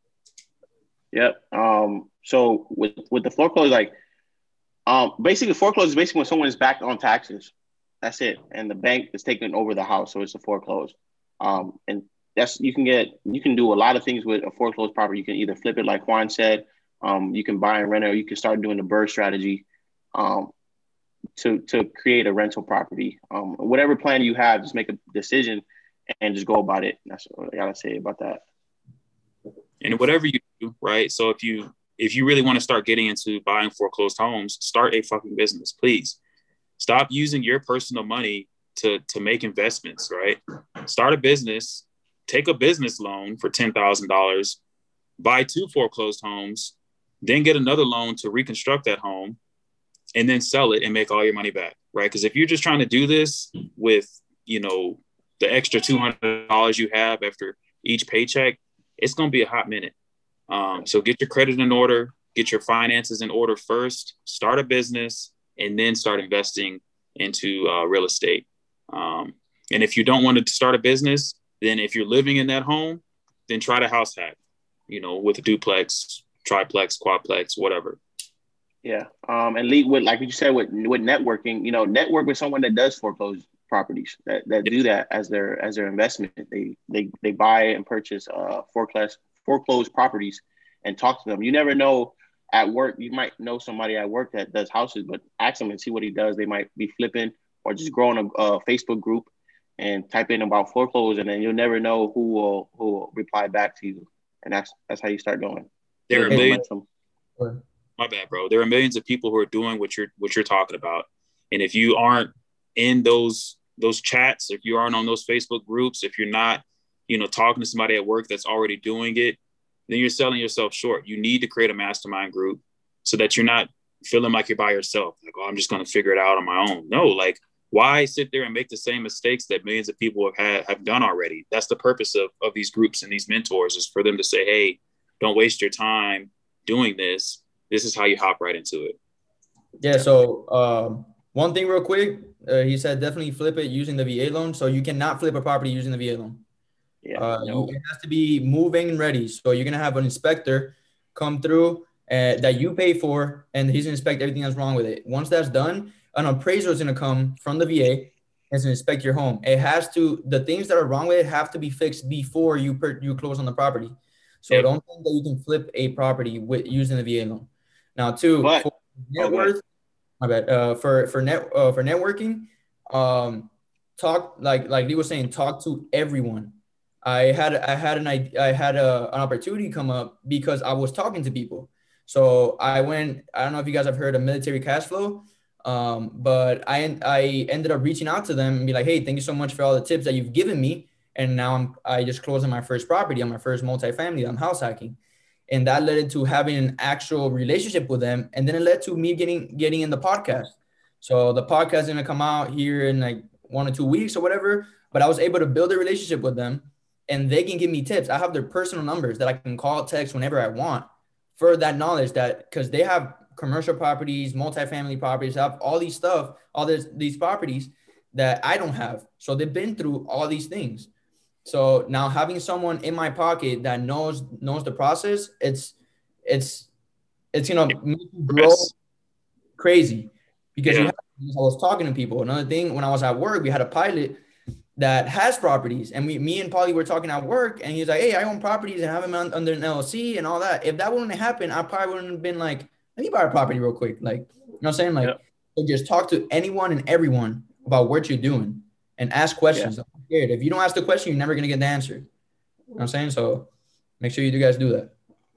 Yep. Um. So with with the foreclosure, like, um, basically foreclosure is basically when someone is backed on taxes. That's it, and the bank is taking over the house, so it's a foreclosed. Um, and that's you can get you can do a lot of things with a foreclosed property. You can either flip it, like Juan said. Um, you can buy and rent it, or you can start doing the BRRRR strategy. Um, to to create a rental property. Um, whatever plan you have, just make a decision and just go about it. That's what I gotta say about that. And whatever you do, right? So if you if you really want to start getting into buying foreclosed homes, start a fucking business, please. Stop using your personal money to to make investments, right? Start a business, take a business loan for ten thousand dollars, buy two foreclosed homes, then get another loan to reconstruct that home, and then sell it and make all your money back, right? Because if you're just trying to do this with, you know, the extra two hundred dollars you have after each paycheck, it's going to be a hot minute. Um, so get your credit in order, get your finances in order first, start a business, and then start investing into uh, real estate. Um, and if you don't want to start a business, then if you're living in that home, then try to house hack, you know, with a duplex, triplex, quadplex, whatever. Yeah. Um, and lead with, like you said, with with networking, you know, network with someone that does foreclose properties that, that do that as their as their investment. They they they buy and purchase uh foreclosed foreclosed properties and talk to them. You never know at work. You might know somebody at work that does houses, but ask them and see what he does. They might be flipping or just growing a, a Facebook group and type in about foreclosure, and then you'll never know who will who will reply back to you. And that's that's how you start going. There are millions. Momentum. My bad, bro. There are millions of people who are doing what you're what you're talking about. And if you aren't in those those chats, if you aren't on those Facebook groups, if you're not, you know, talking to somebody at work that's already doing it, then you're selling yourself short. You need to create a mastermind group so that you're not feeling like you're by yourself. Like, oh, I'm just going to figure it out on my own. No, like, why sit there and make the same mistakes that millions of people have had have done already? That's the purpose of, of these groups and these mentors, is for them to say, hey, don't waste your time doing this. This is how you hop right into it. Yeah. So um, one thing real quick, uh, he said definitely flip it using the V A loan. So you cannot flip a property using the V A loan. Yeah, uh, no. you, it has to be moving and ready. So you're gonna have an inspector come through uh, that you pay for, and he's gonna inspect everything that's wrong with it. Once that's done, an appraiser is gonna come from the V A and it's gonna inspect your home. It has to, the things that are wrong with it have to be fixed before you per, you close on the property. So Yep. don't think that you can flip a property with using the V A loan. Now, two, But, for net oh, go worth, my bad. Uh, for for net uh, for networking, um, talk like like Lee was saying, talk to everyone. I had I had an I had a, an opportunity come up because I was talking to people. So I went. I don't know if you guys have heard of Military Cash Flow, um, but I I ended up reaching out to them and be like, hey, thank you so much for all the tips that you've given me. And now I'm I just closed on my first property, on my first multifamily. I'm house hacking. And that led into having an actual relationship with them. And then it led to me getting getting in the podcast. So the podcast is going to come out here in like one or two weeks or whatever. But I was able to build a relationship with them, and they can give me tips. I have their personal numbers that I can call, text whenever I want for that knowledge, that because they have commercial properties, multifamily properties, have all these stuff, all this, these properties that I don't have. So they've been through all these things. So now having someone in my pocket that knows knows the process, it's it's it's gonna make you grow Yes. crazy, because Yeah. you have, I was talking to people. Another thing, when I was at work, we had a pilot that has properties, and we me and Polly were talking at work, and he's like, hey, I own properties and have them on, under an L L C and all that. If that wouldn't have happened, I probably wouldn't have been like, let me buy a property real quick. Like, you know what I'm saying? Like, Yep. so just talk to anyone and everyone about what you're doing and ask questions. Don't be scared. If you don't ask the question, you're never gonna get the answer. You know what I'm saying? So make sure you do guys do that.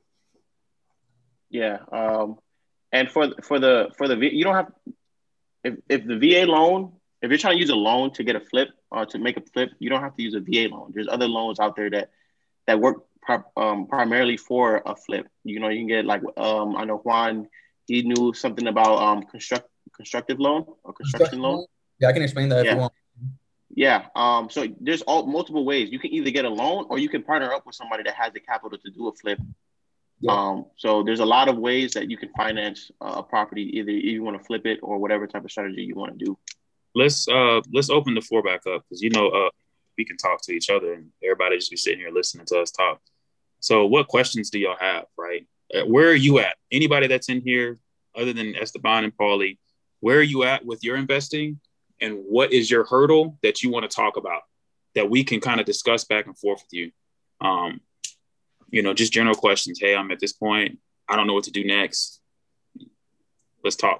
Yeah. Um, and for for the for the V, you don't have, if if the V A loan, if you're trying to use a loan to get a flip or to make a flip, you don't have to use a V A loan. There's other loans out there that that work um, primarily for a flip. You know, you can get like um, I know Juan, he knew something about um construct constructive loan or construction loan. Yeah, I can explain that if Yeah. you want. Yeah. Um. So there's all multiple ways. You can either get a loan or you can partner up with somebody that has the capital to do a flip. Yeah. Um. So there's a lot of ways that you can finance a property. Either you want to flip it or whatever type of strategy you want to do. let's uh let's open the floor back up because you know uh we can talk to each other and everybody just be sitting here listening to us talk. So what questions do y'all have, right? Uh, where are you at? Anybody that's in here other than Esteban and Paulie, where are you at with your investing? And what is your hurdle that you want to talk about that we can kind of discuss back and forth with you? Um, you know, just general questions. Hey, I'm at this point. I don't know what to do next. Let's talk.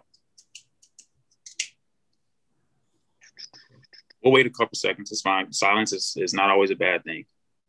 We'll wait a couple seconds. It's fine. Silence is, is not always a bad thing.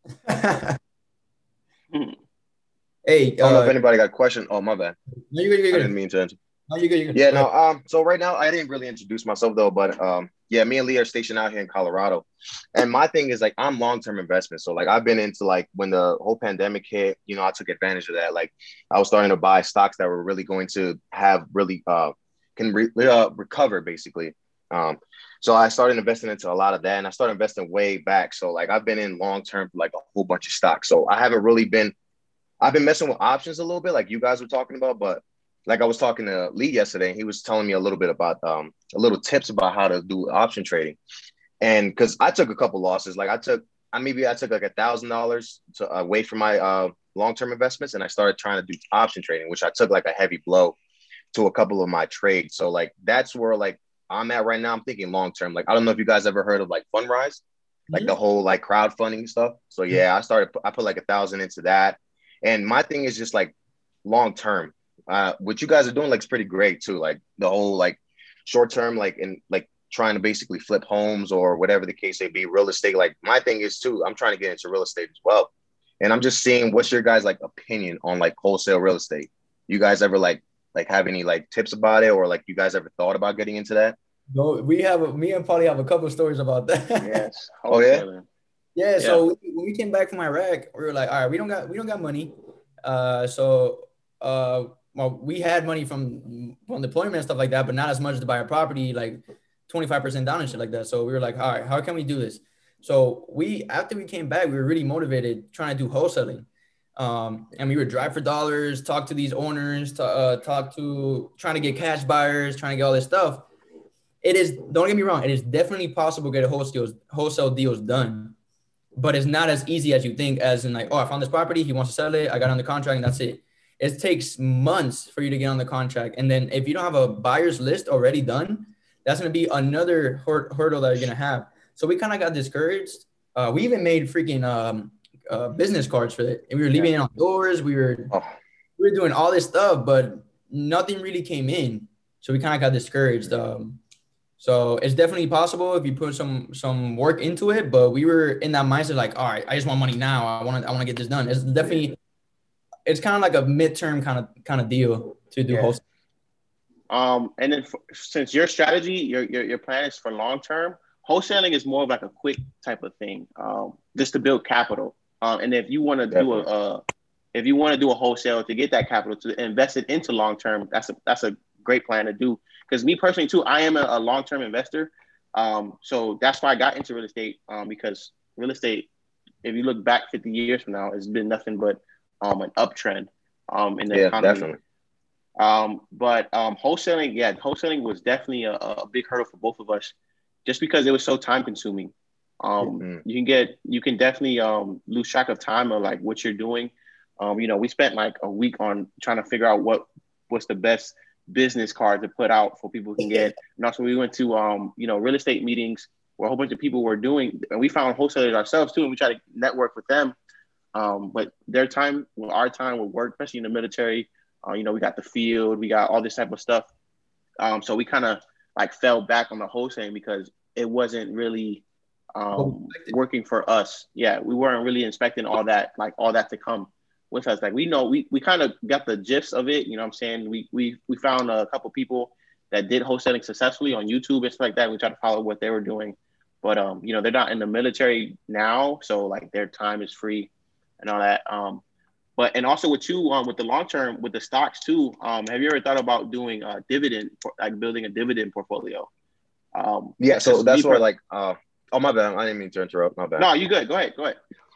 Hey, I don't know uh, if anybody got a question. Oh, my bad. no, you're good, you're I good. didn't mean to answer. No, you're good, you're good. Yeah, Go no. ahead. Um, so right now I didn't really introduce myself though, but um, yeah, me and Lee are stationed out here in Colorado, and my thing is like I'm long-term investment. So like I've been into like when the whole pandemic hit, you know, I took advantage of that. Like I was starting to buy stocks that were really going to have really uh can re- uh, recover basically. Um, so I started investing into a lot of that, and I started investing way back. So like I've been in long-term for like a whole bunch of stocks. So I haven't really been. I've been messing with options a little bit, like you guys were talking about, but like I was talking to Lee yesterday, and he was telling me a little bit about um a little tips about how to do option trading. And because I took a couple losses, like I took, I maybe I took like a thousand dollars to away from my uh long-term investments, and I started trying to do option trading, which I took like a heavy blow to a couple of my trades. So like that's where like I'm at right now. I'm thinking long-term. Like I don't know if you guys ever heard of like Fundrise, like Mhm. the whole like crowdfunding stuff. So yeah, I started, I put like a thousand into that. And my thing is just like long-term. Uh, what you guys are doing like is pretty great too. Like the whole like short-term, like in like trying to basically flip homes or whatever the case may be, real estate. Like my thing is too, I'm trying to get into real estate as well. And I'm just seeing what's your guys like opinion on like wholesale real estate. You guys ever like like have any like tips about it, or like you guys ever thought about getting into that? No, we have a, me and Polly have a couple of stories about that. Yes. Oh, yeah? Wholesaling. Yeah, Yeah. so we, when we came back from Iraq, we were like, all right, we don't got we don't got money. Uh, so uh, well, we had money from from deployment and stuff like that, but not as much to buy a property, like twenty-five percent down and shit like that. So we were like, all right, how can we do this? So we after we came back, we were really motivated trying to do wholesaling. Um, and we would drive for dollars, talk to these owners, to, uh, talk to trying to get cash buyers, trying to get all this stuff. It is, don't get me wrong, it is definitely possible to get a wholesale wholesale deals done, but it's not as easy as you think, as in like, oh, I found this property, he wants to sell it, I got on the contract, and that's it. It takes months for you to get on the contract. And then if you don't have a buyer's list already done, that's going to be another hur- hurdle that you're going to have. So we kind of got discouraged. Uh, we even made freaking um, uh, business cards for it. And we were leaving it on doors. We were, Oh, we were doing all this stuff, but nothing really came in. So we kind of got discouraged. Um, so it's definitely possible if you put some some work into it. But we were in that mindset, like, all right, I just want money now. I want to I want to get this done. It's definitely, it's kind of like a midterm kind of kind of deal to do Yeah. wholesale. Um, and then for, since your strategy, your, your your plan is for long term, wholesaling is more of like a quick type of thing, um, just to build capital. Um, and if you want to do a, uh, if you want to do a wholesale to get that capital to invest it into long term, that's a that's a great plan to do. Because me personally too, I am a, a long term investor, um, so that's why I got into real estate. Um, because real estate, if you look back fifty years from now, it's been nothing but um an uptrend um in the yeah, economy. definitely. Um, but um, wholesaling, yeah, wholesaling was definitely a, a big hurdle for both of us, just because it was so time consuming. Um, Mhm. you can get, you can definitely um, lose track of time of like what you're doing. Um, you know, we spent like a week on trying to figure out what what's the best business card to put out for people who can get. And also, we went to um, you know, real estate meetings where a whole bunch of people were doing, and we found wholesalers ourselves too, and we tried to network with them. Um, but their time, well, our time would work, especially in the military. Uh, you know, we got the field, we got all this type of stuff. Um, so we kind of like fell back on the wholesaling because it wasn't really um, working for us. Yeah, we weren't really expecting all that, like all that to come with us. Like we know, we we kind of got the gist of it. You know what I'm saying? We we we found a couple people that did wholesaling successfully on YouTube and stuff like that. We tried to follow what they were doing, but um, you know, they're not in the military now, so like their time is free and all that. Um, But and also with you um, with the long term with the stocks too. Um, have you ever thought about doing a dividend, like building a dividend portfolio? Um, Yeah, so that's per- where like uh oh my bad, I didn't mean to interrupt. My bad. no, you good. Go ahead. Go ahead.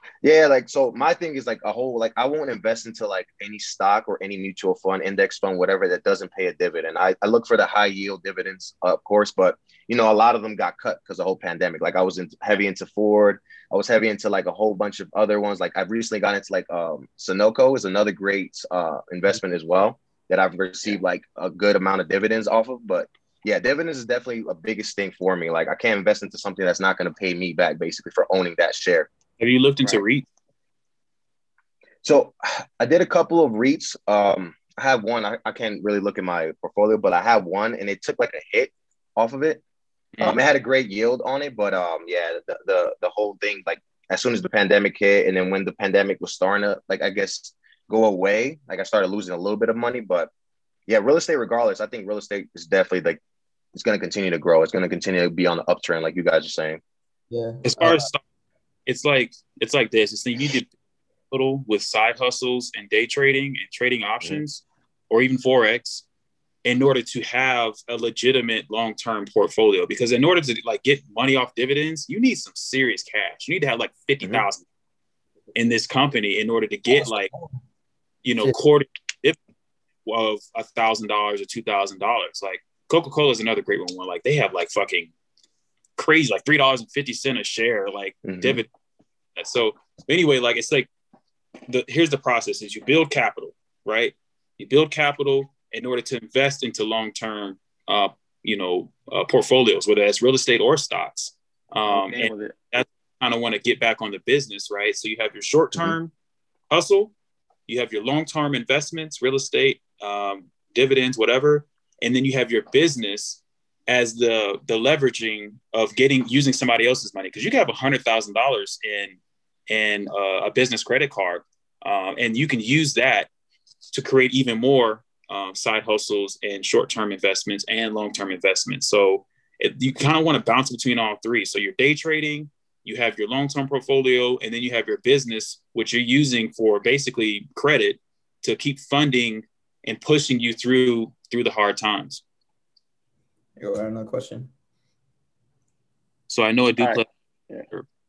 Yeah, like so my thing is like a whole like I won't invest into like any stock or any mutual fund, index fund, whatever that doesn't pay a dividend. I, I look for the high yield dividends, uh, of course, but you know, a lot of them got cut because of the whole pandemic. Like I was in, heavy into Ford. I was heavy into like a whole bunch of other ones. Like I've recently got into like um Sunoco is another great uh investment as well that I've received like a good amount of dividends off of. But yeah, dividends is definitely a biggest thing for me. Like I can't invest into something that's not going to pay me back basically for owning that share. Have you looked into Right. REIT? So I did a couple of REITs. Um, I have one. I, I can't really look at my portfolio, but I have one, and it took like a hit off of it. Um, it Mm. had a great yield on it, but um, yeah, the, the the whole thing like as soon as the pandemic hit, and then when the pandemic was starting to like I guess go away, like I started losing a little bit of money. But yeah, real estate, regardless, I think real estate is definitely like it's going to continue to grow. It's going to continue to be on the uptrend, like you guys are saying. Yeah. As Uh, far as stock, it's like it's like this. It's you need to little with side hustles and day trading and trading Mhm. options or even forex in order to have a legitimate long-term portfolio, because in order to like get money off dividends you need some serious cash. You need to have like fifty Mhm. thousand in this company in order to get like you know Shit. quarter of a thousand dollars or two thousand dollars. Like Coca-Cola is another great one. Like they have like fucking crazy like three dollars and fifty cents a share like Mhm. dividend. So anyway, like it's like the here's the process: is you build capital, right? You build capital in order to invest into long-term, uh, you know, uh, portfolios, whether that's real estate or stocks. Um, Okay and with it. that's kind of want to get back on the business, right? So you have your Mhm. short-term hustle, you have your long-term investments, real estate, um, dividends, whatever, and then you have your business as the the leveraging of getting using somebody else's money, because you can have a hundred thousand dollars in in uh, a business credit card, um, and you can use that to create even more um, side hustles and short-term investments and long-term investments. So it, you kind of want to bounce between all three. So you're day trading, you have your long-term portfolio, and then you have your business, which you're using for basically credit to keep funding and pushing you through through the hard times. Yo, another question. So I know a All right. duplex, Yeah.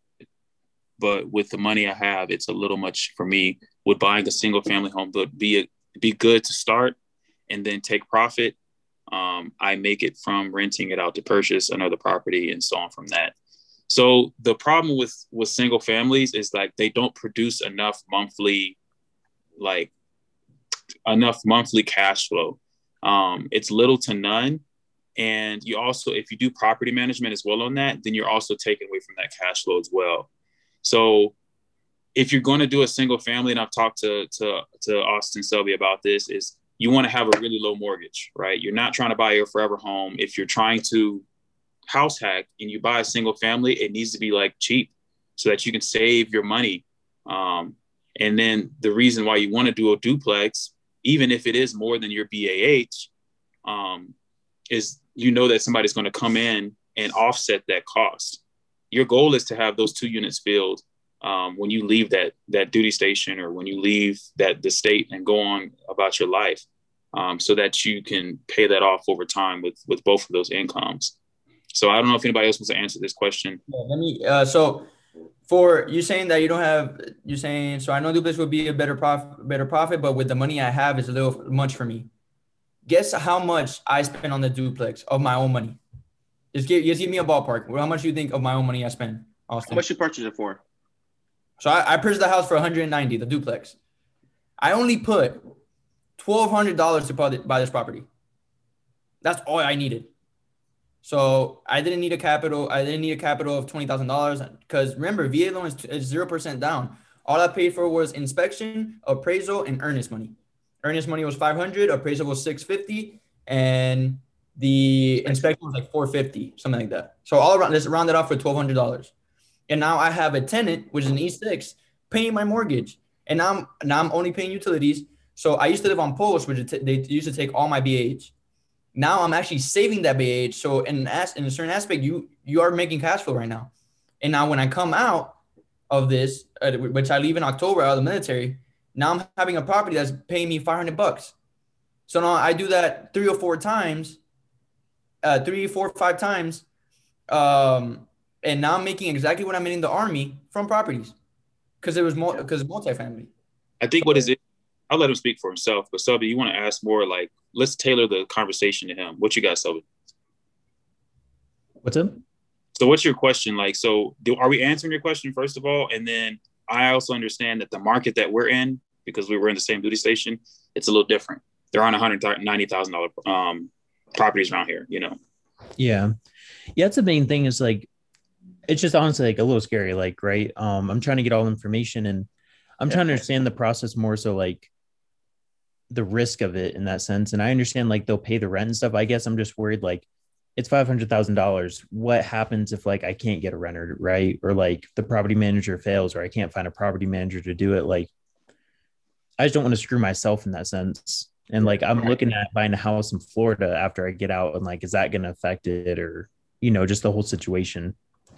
but with the money I have, it's a little much for me. With buying a single family home, but be a, be good to start, and then take profit. Um, I make it from renting it out to purchase another property and so on from that. So the problem with with single families is like they don't produce enough monthly, like enough monthly cash flow. Um, it's little to none. And you also, if you do property management as well on that, then you're also taking away from that cash flow as well. So if you're going to do a single family, and I've talked to to to Austin Selby about this, is you want to have a really low mortgage, right? You're not trying to buy your forever home. If you're trying to house hack and you buy a single family, it needs to be like cheap so that you can save your money. Um, and then the reason why you want to do a duplex, even if it is more than your B A H, um, is you know that somebody's going to come in and offset that cost. Your goal is to have those two units filled um, when you leave that that duty station or when you leave that the state and go on about your life, um, so that you can pay that off over time with with both of those incomes. So I don't know if anybody else wants to answer this question. Yeah, let me. Uh, so, for you saying that you don't have, you saying so I know duplex would be a better profit, better profit, but with the money I have, is a little much for me. Guess how much I spend on the duplex of my own money. Just give, just give me a ballpark. How much do you think of my own money I spend, How Austin? much you purchase it for? So I, I purchased the house for one hundred ninety, the duplex. I only put twelve hundred dollars to buy this property. That's all I needed. So I didn't need a capital. I didn't need a capital of twenty thousand dollars because remember, V A loan is, is zero percent down. All I paid for was inspection, appraisal, and earnest money. Earnest money was five hundred, appraisal was six fifty, and the inspection was like four fifty, something like that. So all around, let's round it off for twelve hundred dollars. And now I have a tenant, which is an E six, paying my mortgage. And now I'm now I'm only paying utilities. So I used to live on post, which t- they used to take all my B A H. Now I'm actually saving that B A H. So in, as, in a certain aspect, you you are making cash flow right now. And now when I come out of this, uh, which I leave in October out of the military, now I'm having a property that's paying me five hundred bucks. So now I do that three or four times, uh, three, four, five times. Um, and now I'm making exactly what I made in the Army from properties. Because it was more because multifamily. I think what is it? I'll let him speak for himself. But Selby, you want to ask more? Like, let's tailor the conversation to him. What you got, Selby? What's up? So, what's your question? Like, so do, are we answering your question first of all? And then I also understand that the market that we're in, because we were in the same duty station, it's a little different. They're on one hundred ninety thousand dollars um, properties around here. You know. Yeah, yeah. That's the main thing. Is like, it's just honestly like a little scary. Like, right? Um, I'm trying to get all information and I'm trying to understand the process more. So like the risk of it in that sense. And I understand like they'll pay the rent and stuff. I guess I'm just worried, like it's five hundred thousand dollars. What happens if like, I can't get a renter, right? Or like the property manager fails, or I can't find a property manager to do it. Like, I just don't want to screw myself in that sense. And like, I'm looking at buying a house in Florida after I get out, and like, is that going to affect it, or, you know, just the whole situation?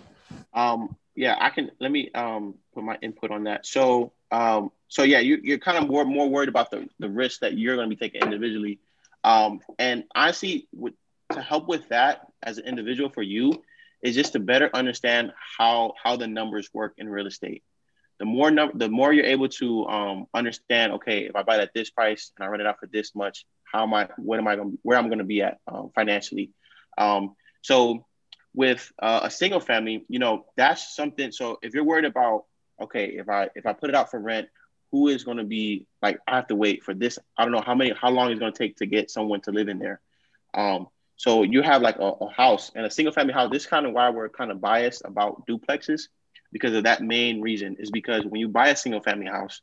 Um, yeah, I can, let me um, put my input on that. So, um, so yeah, you, you're kind of more, more worried about the, the risk that you're going to be taking individually. Um, and honestly, with, to help with that as an individual for you is just to better understand how, how the numbers work in real estate. The more, num- the more you're able to um, understand, okay, if I buy it at this price and I rent it out for this much, how am I, what am I going, where I'm going to be at um, financially. Um, so with uh, a single family, you know, that's something. So if you're worried about, okay, if I if I put it out for rent, who is going to be like, I have to wait for this. I don't know how many, how long it's going to take to get someone to live in there. Um, so you have like a, a house and a single family house. This is kind of why we're kind of biased about duplexes, because of that main reason, is because when you buy a single family house,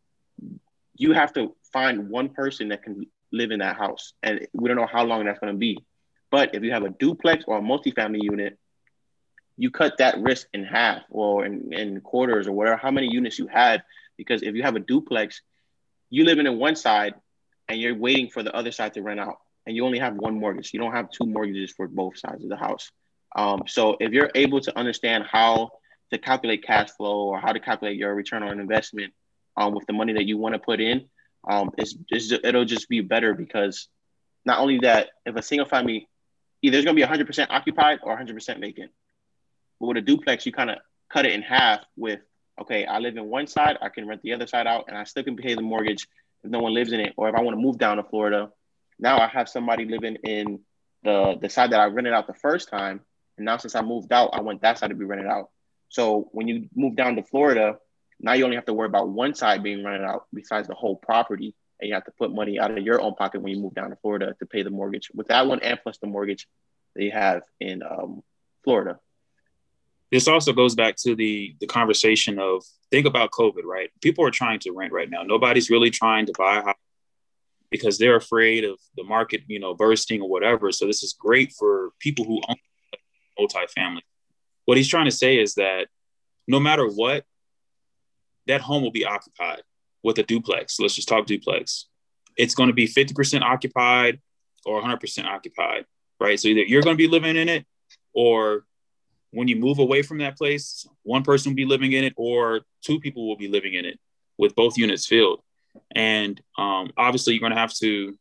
you have to find one person that can live in that house. And we don't know how long that's going to be. But if you have a duplex or a multifamily unit, you cut that risk in half or in, in quarters or whatever, how many units you had. Because if you have a duplex, you live in one side and you're waiting for the other side to rent out. And you only have one mortgage. You don't have two mortgages for both sides of the house. Um, so if you're able to understand how to calculate cash flow or how to calculate your return on investment um, with the money that you want to put in, um, it's, it's, it'll just be better, because not only that, if a single family, either it's going to be one hundred percent occupied or one hundred percent vacant. But with a duplex, you kind of cut it in half with, okay, I live in one side, I can rent the other side out, and I still can pay the mortgage if no one lives in it. Or if I want to move down to Florida, now I have somebody living in the, the side that I rented out the first time. And now since I moved out, I want that side to be rented out. So when you move down to Florida, now you only have to worry about one side being rented out besides the whole property. And you have to put money out of your own pocket when you move down to Florida to pay the mortgage with that one, and plus the mortgage that you have in um, Florida. This also goes back to the the conversation of, think about COVID, right? People are trying to rent right now. Nobody's really trying to buy a house because they're afraid of the market, you know, bursting or whatever. So this is great for people who own multifamily. What he's trying to say is that no matter what, that home will be occupied with a duplex. Let's just talk duplex. It's going to be fifty percent occupied or one hundred percent occupied, right? So either you're going to be living in it, or when you move away from that place, one person will be living in it, or two people will be living in it with both units filled. And um, obviously you're going to have to,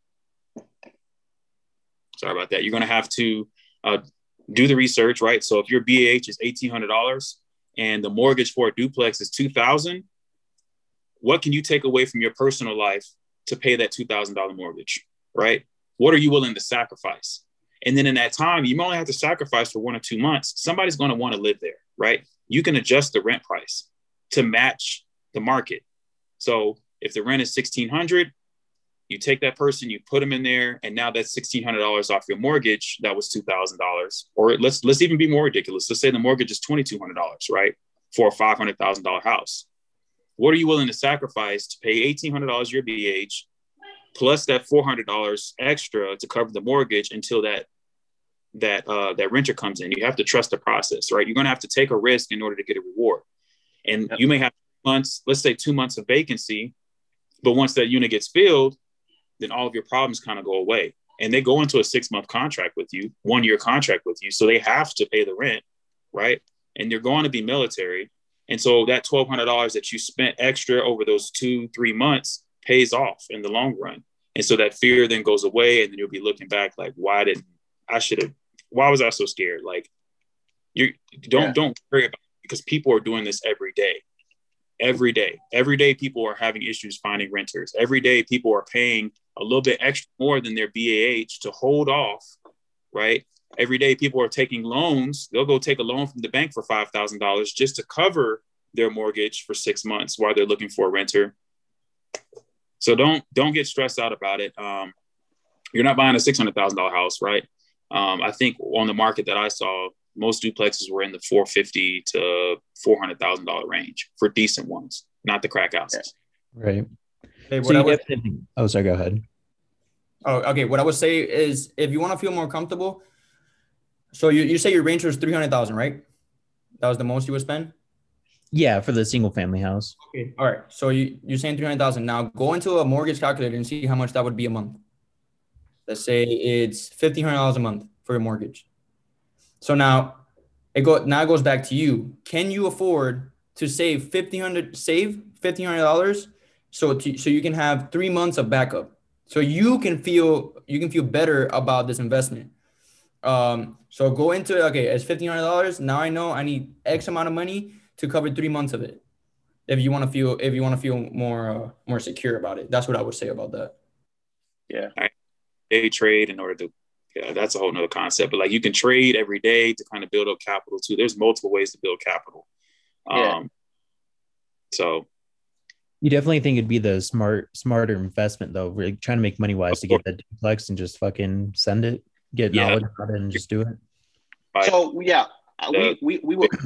sorry about that. You're going to have to uh, do the research, right? So if your B A H is eighteen hundred dollars and the mortgage for a duplex is two thousand dollars, what can you take away from your personal life to pay that two thousand dollars mortgage, right? What are you willing to sacrifice? And then in that time, you only have to sacrifice for one or two months. Somebody's going to want to live there, right? You can adjust the rent price to match the market. So if the rent is sixteen hundred dollars, you take that person, you put them in there, and now that's sixteen hundred dollars off your mortgage. That was two thousand dollars. Or let's let's even be more ridiculous. Let's say the mortgage is twenty-two hundred dollars, right? For a five hundred thousand dollars house. What are you willing to sacrifice to pay eighteen hundred dollars your B H plus that four hundred dollars extra to cover the mortgage until that that uh, that renter comes in? You have to trust the process, right? You're going to have to take a risk in order to get a reward. And yep. You may have months, let's say two months of vacancy, but once that unit gets filled, then all of your problems kind of go away. And they go into a six month contract with you, one year contract with you. So they have to pay the rent, right? And they're going to be military. And so that twelve hundred dollars that you spent extra over those two, three months pays off in the long run. And so that fear then goes away, and then you'll be looking back like, why didn't I should have, why was I so scared? Like, you don't, yeah. don't worry about it, because people are doing this every day. every day. Every day people are having issues finding renters. Every day people are paying a little bit extra more than their B A H to hold off, right? Every day people are taking loans. They'll go take a loan from the bank for five thousand dollars just to cover their mortgage for six months while they're looking for a renter. So don't don't get stressed out about it. Um, you're not buying a six hundred thousand dollars house, right? Um, I think on the market that I saw, most duplexes were in the four hundred fifty thousand to four hundred thousand dollars range for decent ones, not the crack houses. Right. Hey, what So I you would, have to, oh, sorry, go ahead. oh, okay. What I would say is, if you want to feel more comfortable, so you, you say your range was three hundred thousand, right? That was the most you would spend? Yeah, for the single family house. Okay. All right. So you, you're saying three hundred thousand. Now go into a mortgage calculator and see how much that would be a month. Let's say it's fifteen hundred dollars a month for your mortgage. So now it go now it goes back to you. Can you afford to save fifteen hundred save fifteen hundred dollars so to, so you can have three months of backup, so you can feel you can feel better about this investment. Um, so go into it. Okay, it's fifteen hundred dollars. Now I know I need X amount of money to cover three months of it. If you want to feel if you want to feel more uh, more secure about it, that's what I would say about that. Yeah. Day trade in order to, yeah, that's a whole nother concept. But like you can trade every day to kind of build up capital too. There's multiple ways to build capital. Yeah. Um, so You definitely think it'd be the smart, smarter investment though. Really trying to make money wise to get that duplex and just fucking send it, get Yeah. knowledge about it, and just do it. Right. So yeah, uh, we we we will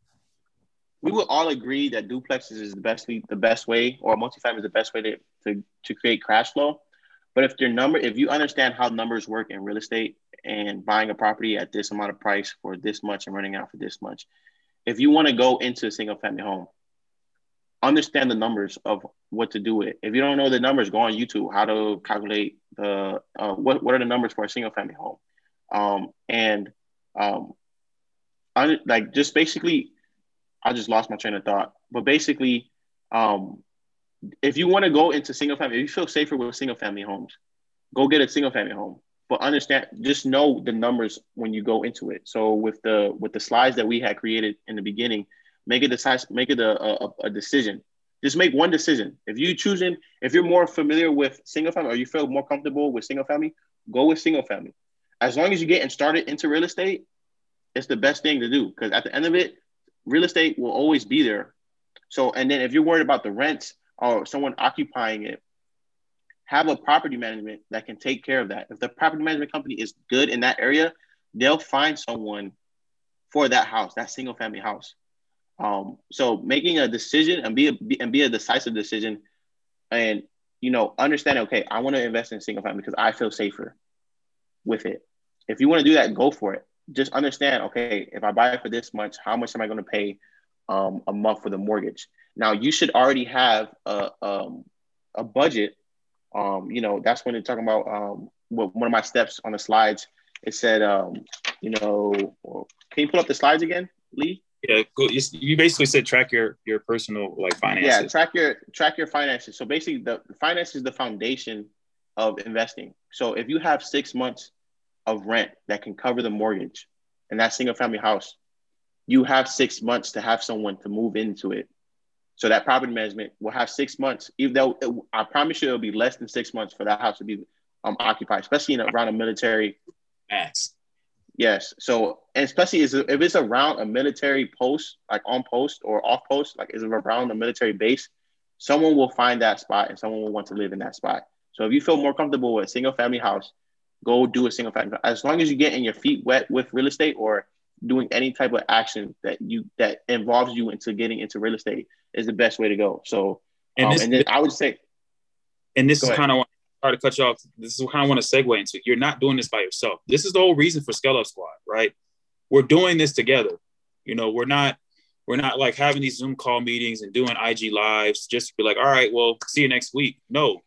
we will all agree that duplexes is the best the best way, or multifamily is the best way to to to create cash flow. But if your number, if you understand how numbers work in real estate and buying a property at this amount of price for this much and renting out for this much, if you want to go into a single family home, understand the numbers of what to do with it. If you don't know the numbers, go on YouTube, how to calculate the, uh, what, what are the numbers for a single family home. Um, and um, I, like just basically, I just lost my train of thought, but basically, um, if you want to go into single family, if you feel safer with single family homes, go get a single family home. But understand, just know the numbers when you go into it. So with the with the slides that we had created in the beginning, make it decisive, make it a, a, a decision. Just make one decision. If you choosing, if you're more familiar with single family or you feel more comfortable with single family, go with single family. As long as you're getting started into real estate, it's the best thing to do, because at the end of it, real estate will always be there. So, and then if you're worried about the rents or someone occupying it, have a property management that can take care of that. If the property management company is good in that area, they'll find someone for that house, that single family house. Um, so making a decision and be a, and be a decisive decision, and, you know, understand, okay, I want to invest in single family because I feel safer with it. If you want to do that, go for it. Just understand, okay, if I buy it for this much, how much am I going to pay um, a month for the mortgage? Now, you should already have a, um, a budget. Um, you know, that's when they're talking about um, one of my steps on the slides. It said, um, you know, can you pull up the slides again, Lee? Yeah, go, you basically said track your your personal like finances. Yeah, track your track your finances. So basically, the, the finance is the foundation of investing. So if you have six months of rent that can cover the mortgage in that single family house, you have six months to have someone to move into it. So that property management will have six months. Even though it, I promise you, it'll be less than six months for that house to be um, occupied, especially in around a military. Max. Yes. So, and especially is if it's around a military post, like on post or off post, like is it around a military base, someone will find that spot and someone will want to live in that spot. So if you feel more comfortable with a single family house, go do a single family. As long as you get in your feet wet with real estate or doing any type of action that you that involves you into getting into real estate is the best way to go. So, and, um, this, and then I would say, and this go is ahead. kind of hard to cut you off. This is kind of want to segue into. You're not doing this by yourself. This is the whole reason for Scale Up Squad, right? We're doing this together. You know, we're not we're not like having these Zoom call meetings and doing I G lives just to be like, all right, well, see you next week. No,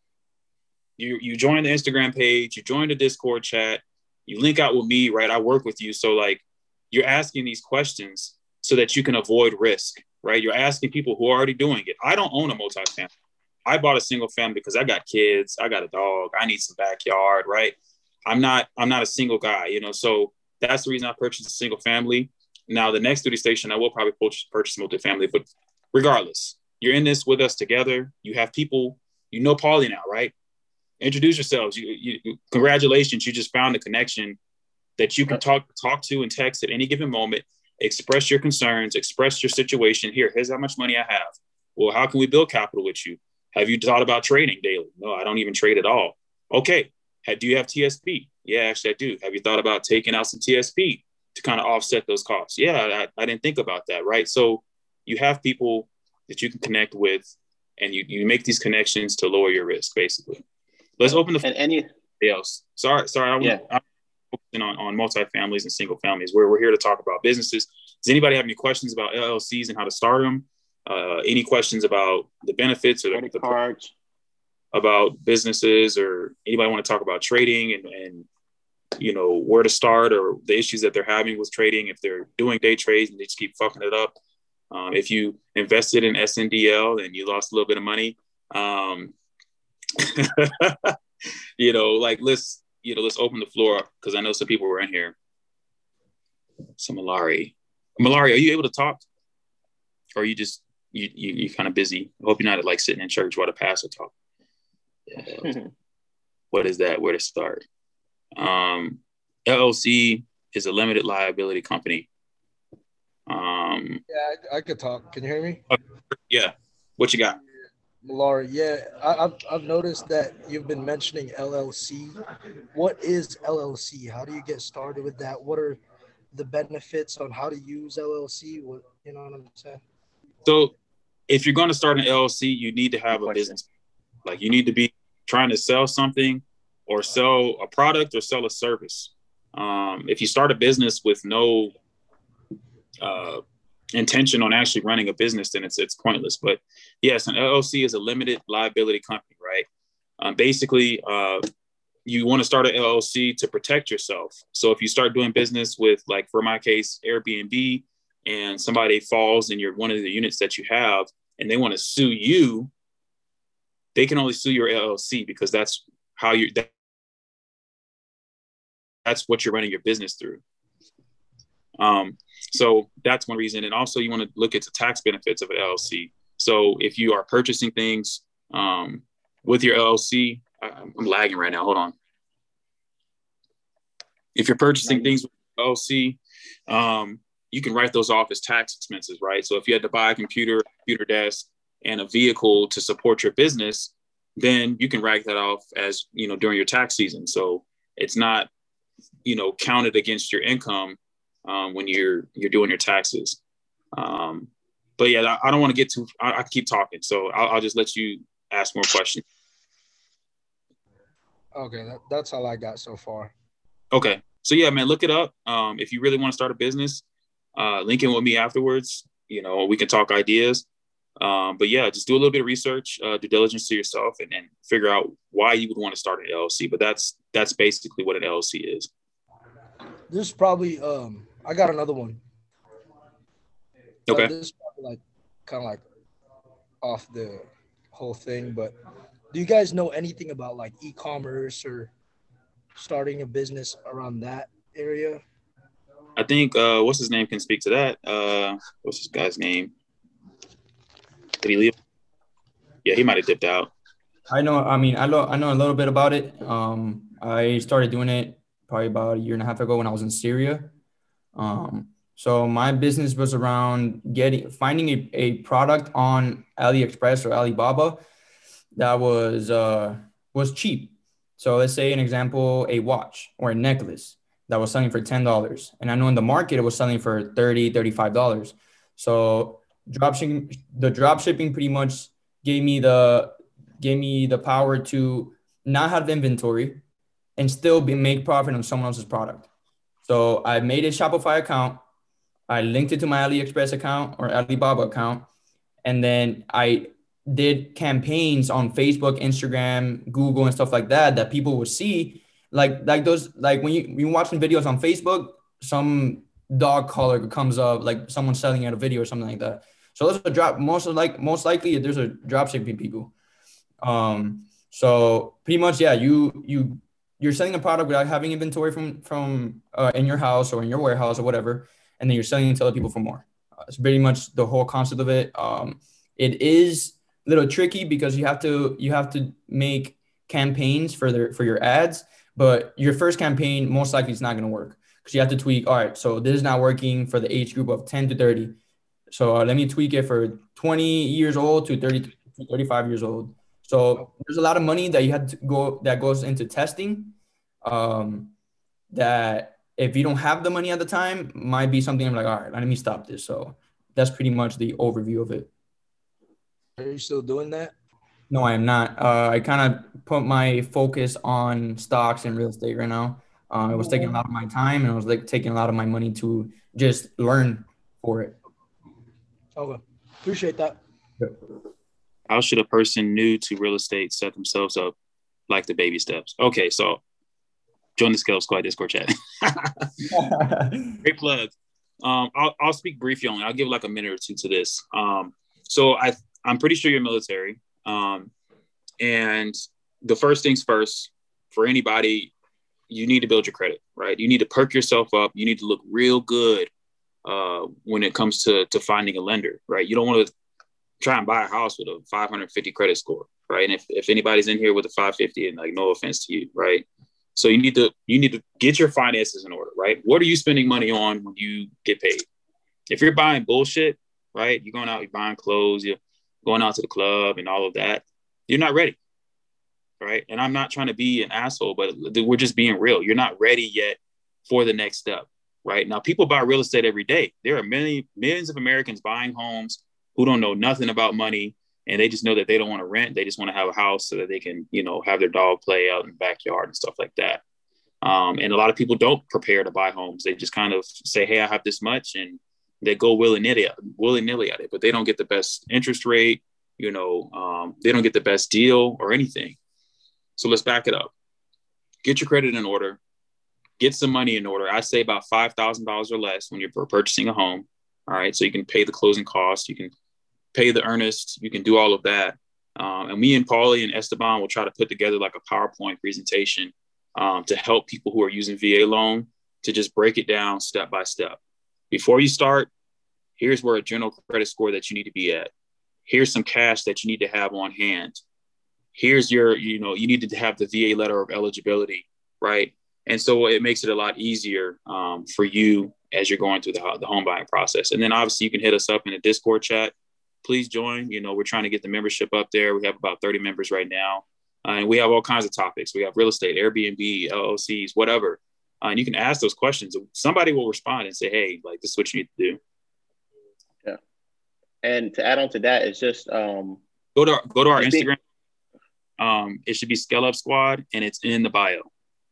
you you join the Instagram page, you join the Discord chat, you link out with me, right? I work with you, so like you're asking these questions so that you can avoid risk, right? You're asking people who are already doing it. I don't own a multifamily. I bought a single family because I got kids, I got a dog, I need some backyard, right? I'm not, I'm not a single guy, you know, so that's the reason I purchased a single family. Now, the next duty station, I will probably purchase, purchase multifamily, but regardless, you're in this with us together. You have people, you know Paulie now, right? Introduce yourselves. You, you, congratulations, you just found a connection that you can talk talk to and text at any given moment. Express your concerns, express your situation. Here, here's how much money I have. Well, how can we build capital with you? Have you thought about trading daily? No, I don't even trade at all. Okay. Do you have T S P? Yeah, actually I do. Have you thought about taking out some T S P to kind of offset those costs? Yeah, I, I didn't think about that, right? So you have people that you can connect with, and you, you make these connections to lower your risk, basically. Let's open the and any else. Sorry, sorry, I, yeah. I'm focusing on, on multifamilies and single families, where we're here to talk about businesses. Does anybody have any questions about L L Cs and how to start them? Uh, any questions about the benefits or credit the, cards? About businesses, or anybody want to talk about trading and, and, you know, where to start, or the issues that they're having with trading, if they're doing day trades and they just keep fucking it up. Um, if you invested in S N D L and you lost a little bit of money, um, you know, like let's, you know, let's open the floor, because I know some people were in here. So Malari, Malari, are you able to talk? Or are you just, you, you, you're kind of busy? I hope you're not like sitting in church while the pastor talks. What is that? Where to start? Um, L L C is a limited liability company. Um, yeah, I, I could talk. Can you hear me? Uh, yeah. What you got? Laura, yeah, I, I've, I've noticed that you've been mentioning L L C. What is L L C? How do you get started with that? What are the benefits on how to use L L C? What, you know what I'm saying? So if you're going to start an L L C, you need to have a business. Like you need to be trying to sell something, or sell a product, or sell a service. Um, if you start a business with no uh, intention on actually running a business, then it's it's pointless. But yes, an L L C is a limited liability company, right? Um, basically, uh, you want to start an L L C to protect yourself. So if you start doing business with, like for my case, Airbnb, and somebody falls in your one of the units that you have, and they want to sue you, they can only sue your L L C, because that's how you that, that's what you're running your business through. Um, so that's one reason. And also you want to look at the tax benefits of an L L C. So if you are purchasing things um, with your L L C, I, I'm lagging right now. Hold on. If you're purchasing things with L L C, um, you can write those off as tax expenses, right? So if you had to buy a computer, computer desk, and a vehicle to support your business, then you can write that off as, you know, during your tax season. So it's not, you know, counted against your income um, when you're you're doing your taxes. Um, but yeah, I, I don't want to get too, I, I keep talking. So I'll, I'll just let you ask more questions. Okay, that, that's all I got so far. Okay. So yeah, man, look it up. Um, if you really want to start a business, uh, link in with me afterwards. You know, we can talk ideas. Um, but yeah, just do a little bit of research, uh, due diligence to yourself, and, and figure out why you would want to start an L L C. But that's that's basically what an L L C is. This probably, um, I got another one. Okay. Uh, this is probably like kind of like off the whole thing, but do you guys know anything about like e-commerce or starting a business around that area? I think uh, what's his name can speak to that. Uh, what's this guy's name? Did he leave? Yeah, he might have dipped out. I know. I mean, I know. I know a little bit about it. Um, I started doing it probably about a year and a half ago when I was in Syria. Um, so my business was around getting finding a, a product on AliExpress or Alibaba that was uh, was cheap. So let's say an example, a watch or a necklace that was selling for ten dollars, and I know in the market it was selling for thirty dollars, thirty-five dollars. So dropshipping, the drop shipping pretty much gave me the gave me the power to not have the inventory and still be make profit on someone else's product. So I made a Shopify account. I linked it to my AliExpress account or Alibaba account. And then I did campaigns on Facebook, Instagram, Google, and stuff like that, that people would see. Like, like those, like when you, when you're watching videos on Facebook, some dog collar comes up, like someone selling at a video or something like that. So those are drop most of like most likely there's a drop shipping people. Um, so pretty much, yeah, you you you're selling a product without having inventory from from uh, in your house or in your warehouse or whatever, and then you're selling it to other people for more. Uh, it's pretty much the whole concept of it. Um, It is a little tricky because you have to you have to make campaigns for their for your ads, but your first campaign most likely is not going to work because you have to tweak. All right, so this is not working for the age group of ten to thirty. So uh, let me tweak it for twenty years old to thirty to thirty-five years old. So there's a lot of money that you had to go that goes into testing. Um, that if you don't have the money at the time, might be something I'm like, all right, let me stop this. So that's pretty much the overview of it. Are you still doing that? No, I am not. Uh, I kind of put my focus on stocks and real estate right now. Uh, it was taking a lot of my time, and it was like taking a lot of my money to just learn for it. Okay, appreciate that. How should a person new to real estate set themselves up like the baby steps? Okay, so join the Scale Squad Discord chat. Great plug. Um, I'll, I'll speak briefly only. I'll give like a minute or two to this. Um, so I, I'm pretty sure you're military. Um, and the first things first, for anybody, you need to build your credit, right? You need to perk yourself up. You need to look real good uh, when it comes to, to finding a lender, right? You don't want to try and buy a house with a five hundred fifty credit score, right? And if, if anybody's in here with a five fifty, and like, no offense to you, right? So you need to you need to get your finances in order, right? What are you spending money on when you get paid? If you're buying bullshit, right? You're going out, you're buying clothes, you're going out to the club and all of that, you're not ready, right? And I'm not trying to be an asshole, but we're just being real. You're not ready yet for the next step, right? Now, people buy real estate every day. There are many millions of Americans buying homes who don't know nothing about money, and they just know that they don't want to rent. They just want to have a house so that they can, you know, have their dog play out in the backyard and stuff like that. Um, and a lot of people don't prepare to buy homes. They just kind of say, hey, I have this much, and they go willy-nilly, willy-nilly at it, but they don't get the best interest rate, you know, um, they don't get the best deal or anything. So let's back it up. Get your credit in order. Get some money in order. I say about five thousand dollars or less when you're purchasing a home. All right. So you can pay the closing costs. You can pay the earnest. You can do all of that. Um, and me and Paulie and Esteban will try to put together like a PowerPoint presentation um, to help people who are using V A loan to just break it down step by step. Before you start, here's where a general credit score that you need to be at. Here's some cash that you need to have on hand. Here's your, you know, you need to have the V A letter of eligibility, right? And so it makes it a lot easier um, for you as you're going through the, the home buying process. And then obviously you can hit us up in the Discord chat. Please join. You know, we're trying to get the membership up there. We have about thirty members right now. Uh, and we have all kinds of topics. We have real estate, Airbnb, L L Cs, whatever. Uh, and you can ask those questions. Somebody will respond and say, hey, like, this is what you need to do. Yeah. And to add on to that, it's just um, go to our, go to our Instagram. Being- um, it should be Scale Up Squad, and it's in the bio.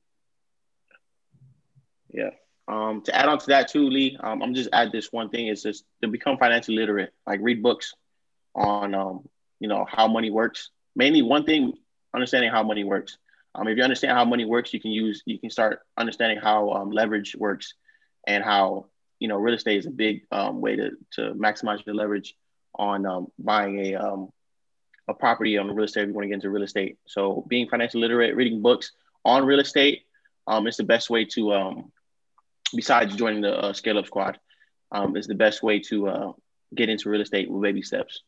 Yeah. Um, to add on to that too, Lee, um, I'm just add this one thing. It's just to become financially literate, like read books on, um, you know, how money works. Mainly one thing, understanding how money works. Um, if you understand how money works, you can use, you can start understanding how um, leverage works and how, you know, real estate is a big um, way to, to maximize your leverage on um, buying a, um, a property on real estate if you want to get into real estate. So being financially literate, reading books on real estate, um, is the best way to, um, besides joining the uh, Scale Up Squad, um, is the best way to uh, get into real estate with baby steps.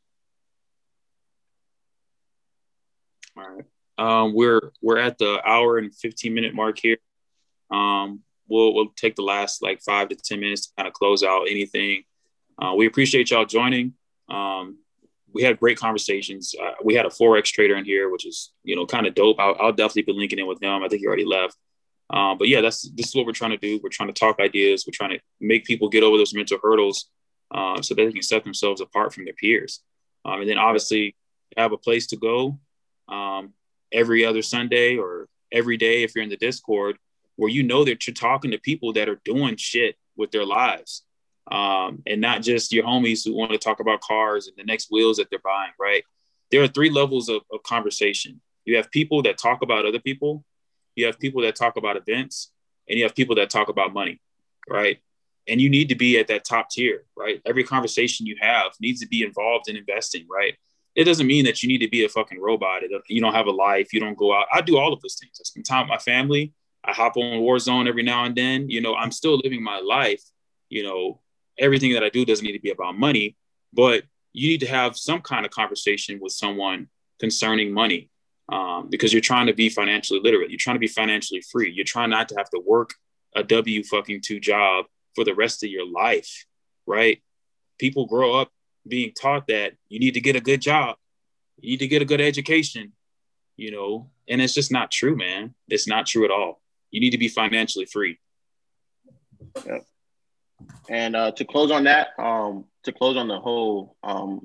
All right. Um, we're we're at the hour and fifteen minute mark here. Um, we'll we'll take the last like five to ten minutes to kind of close out anything. Uh, we appreciate y'all joining. Um, we had great conversations. Uh, we had a Forex trader in here, which is, you know, kind of dope. I'll, I'll definitely be linking in with him. I think he already left. Um, but yeah, that's this is what we're trying to do. We're trying to talk ideas. We're trying to make people get over those mental hurdles uh, so that they can set themselves apart from their peers. Um, and then obviously have a place to go um, every other Sunday or every day if you're in the Discord, where you know that you're talking to people that are doing shit with their lives. Um, and not just your homies who want to talk about cars and the next wheels that they're buying, right? There are three levels of, of conversation. You have people that talk about other people. You have people that talk about events, and you have people that talk about money, right? And you need to be at that top tier, right? Every conversation you have needs to be involved in investing, right? It doesn't mean that you need to be a fucking robot. It, you don't have a life. You don't go out. I do all of those things. I spend time with my family. I hop on Warzone every now and then. You know, I'm still living my life. You know, everything that I do doesn't need to be about money, but you need to have some kind of conversation with someone concerning money, um, because you're trying to be financially literate. You're trying to be financially free. You're trying not to have to work a W fucking two job for the rest of your life, right? People grow up being taught that you need to get a good job, you need to get a good education, you know, and it's just not true, man. It's not true at all. You need to be financially free. Yep. And uh, to close on that, um, to close on the whole um,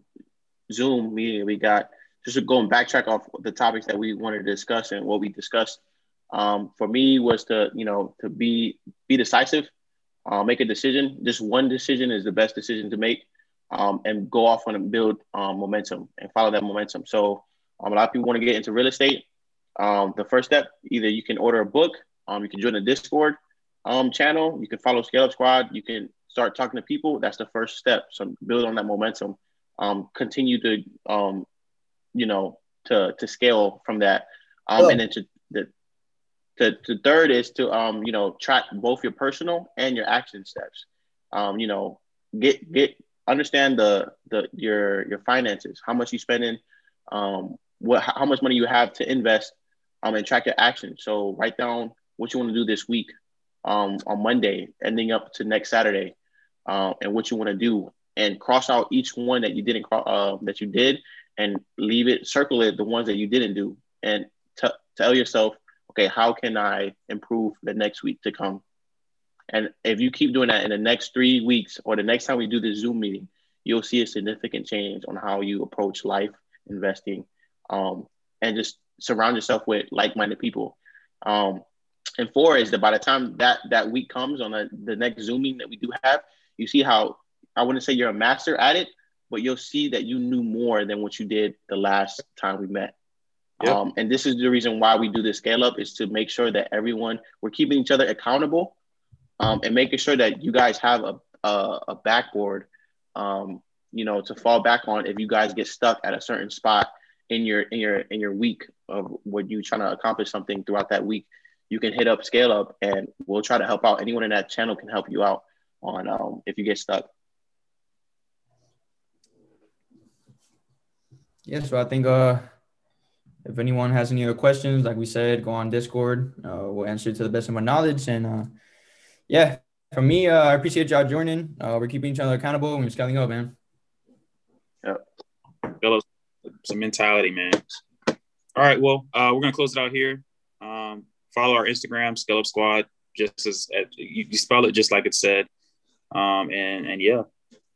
Zoom meeting we got, just going backtrack off the topics that we wanted to discuss and what we discussed. Um, for me was to, you know, to be be decisive, uh, make a decision. Just one decision is the best decision to make, um, and go off on and build um, momentum and follow that momentum. So um, a lot of people want to get into real estate. Um, the first step, either you can order a book, um, you can join the Discord um, channel, you can follow Scale Up Squad, you can start talking to people. That's the first step. So build on that momentum. Um, continue to, um, you know, to to scale from that. Um, Oh. And then to the to, to third is to, um, you know, track both your personal and your action steps. Um, you know, get get understand the the your your finances, how much you spending, um, what how much money you have to invest, um, and track your action. So write down what you want to do this week, um, on Monday, ending up to next Saturday, um, and what you want to do, and cross out each one that you didn't uh, that you did, and leave it, circle it, the ones that you didn't do, and t- tell yourself, okay, how can I improve the next week to come? And if you keep doing that in the next three weeks or the next time we do this Zoom meeting, you'll see a significant change on how you approach life, investing, um, and just surround yourself with like-minded people. Um, and four is that by the time that that week comes on the, the next Zoom meeting that we do have, you see how, I wouldn't say you're a master at it, but you'll see that you knew more than what you did the last time we met. Yep. Um, and this is the reason why we do this scale up, is to make sure that everyone, we're keeping each other accountable, um, and making sure that you guys have a, a, a backboard, um, you know, to fall back on if you guys get stuck at a certain spot in your, in your, in your week of what you're trying to accomplish something throughout that week. You can hit up Scale Up and we'll try to help out. Anyone in that channel can help you out on, um, if you get stuck. Yeah, so I think uh, if anyone has any other questions, like we said, go on Discord. Uh, we'll answer to the best of my knowledge. And uh, yeah, for me, uh, I appreciate y'all joining. Uh, we're keeping each other accountable and we're scaling up, man. Yep. Some mentality, man. All right, well, uh, we're gonna close it out here. Um, follow our Instagram, Scale Up Squad. Just as uh, you, you spell it just like it said. Um, and and yeah,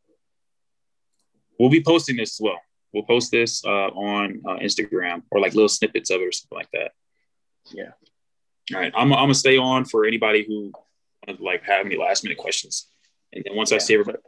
we'll be posting this as well. We'll post this uh, on uh, Instagram, or like little snippets of it or something like that. Yeah. All right. I'm, I'm going to stay on for anybody who like have any last minute questions. And then once yeah. I see everybody.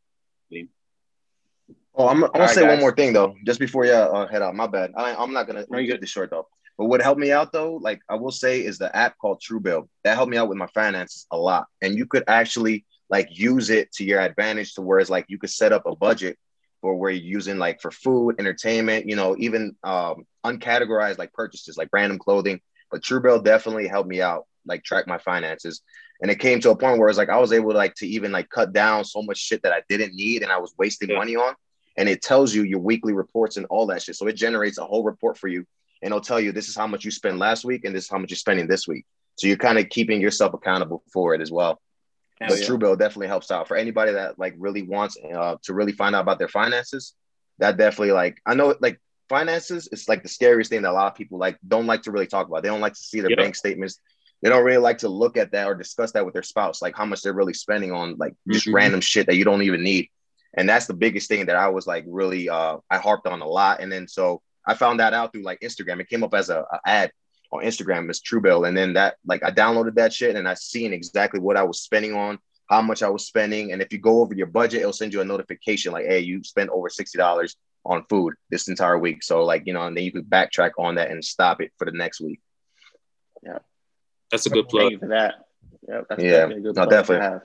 Oh, I'm, I'm going to say guys. one more thing, though, just before you uh, head out. My bad. I, I'm not going to get this short, though. But what helped me out, though, like I will say, is the app called Truebill. That helped me out with my finances a lot. And you could actually like use it to your advantage, to where it's like you could set up a budget for where you're using like for food, entertainment, you know, even um, uncategorized like purchases, like random clothing. But Truebill definitely helped me out, like track my finances. And it came to a point where it's like I was able to like to even like cut down so much shit that I didn't need and I was wasting yeah. money on. And it tells you your weekly reports and all that shit. So it generates a whole report for you. And it'll tell you this is how much you spent last week and this is how much you're spending this week. So you're kind of keeping yourself accountable for it as well. Hell but yeah. Truebill definitely helps out for anybody that like really wants uh, to really find out about their finances. That definitely, like, I know like finances, it's like the scariest thing that a lot of people like don't like to really talk about. They don't like to see their yep. bank statements. They don't really like to look at that or discuss that with their spouse, like how much they're really spending on like just mm-hmm. random shit that you don't even need. And that's the biggest thing that I was like really, uh, I harped on a lot. And then so I found that out through like Instagram. It came up as a, a ad on Instagram as Truebill. And then that, like, I downloaded that shit and I seen exactly what I was spending on, how much I was spending. And if you go over your budget, it'll send you a notification like, hey, you spent over sixty dollars on food this entire week. So like, you know, and then you could backtrack on that and stop it for the next week. Yeah. That's a good plug. Thank you for that. Yep, that's yeah, definitely a good no, plug definitely. to have.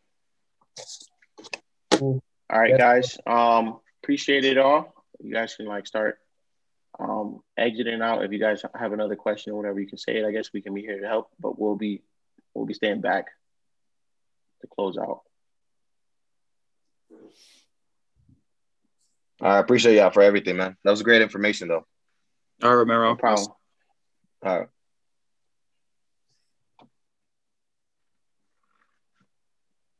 Cool. All right, guys. Um, appreciate it all. You guys can like start um exiting out. If you guys have another question or whatever, you can say it. I guess we can be here to help, but we'll be we'll be staying back to close out. I appreciate y'all for everything, man. That was great information, though. All right, Romero. No problem. All right.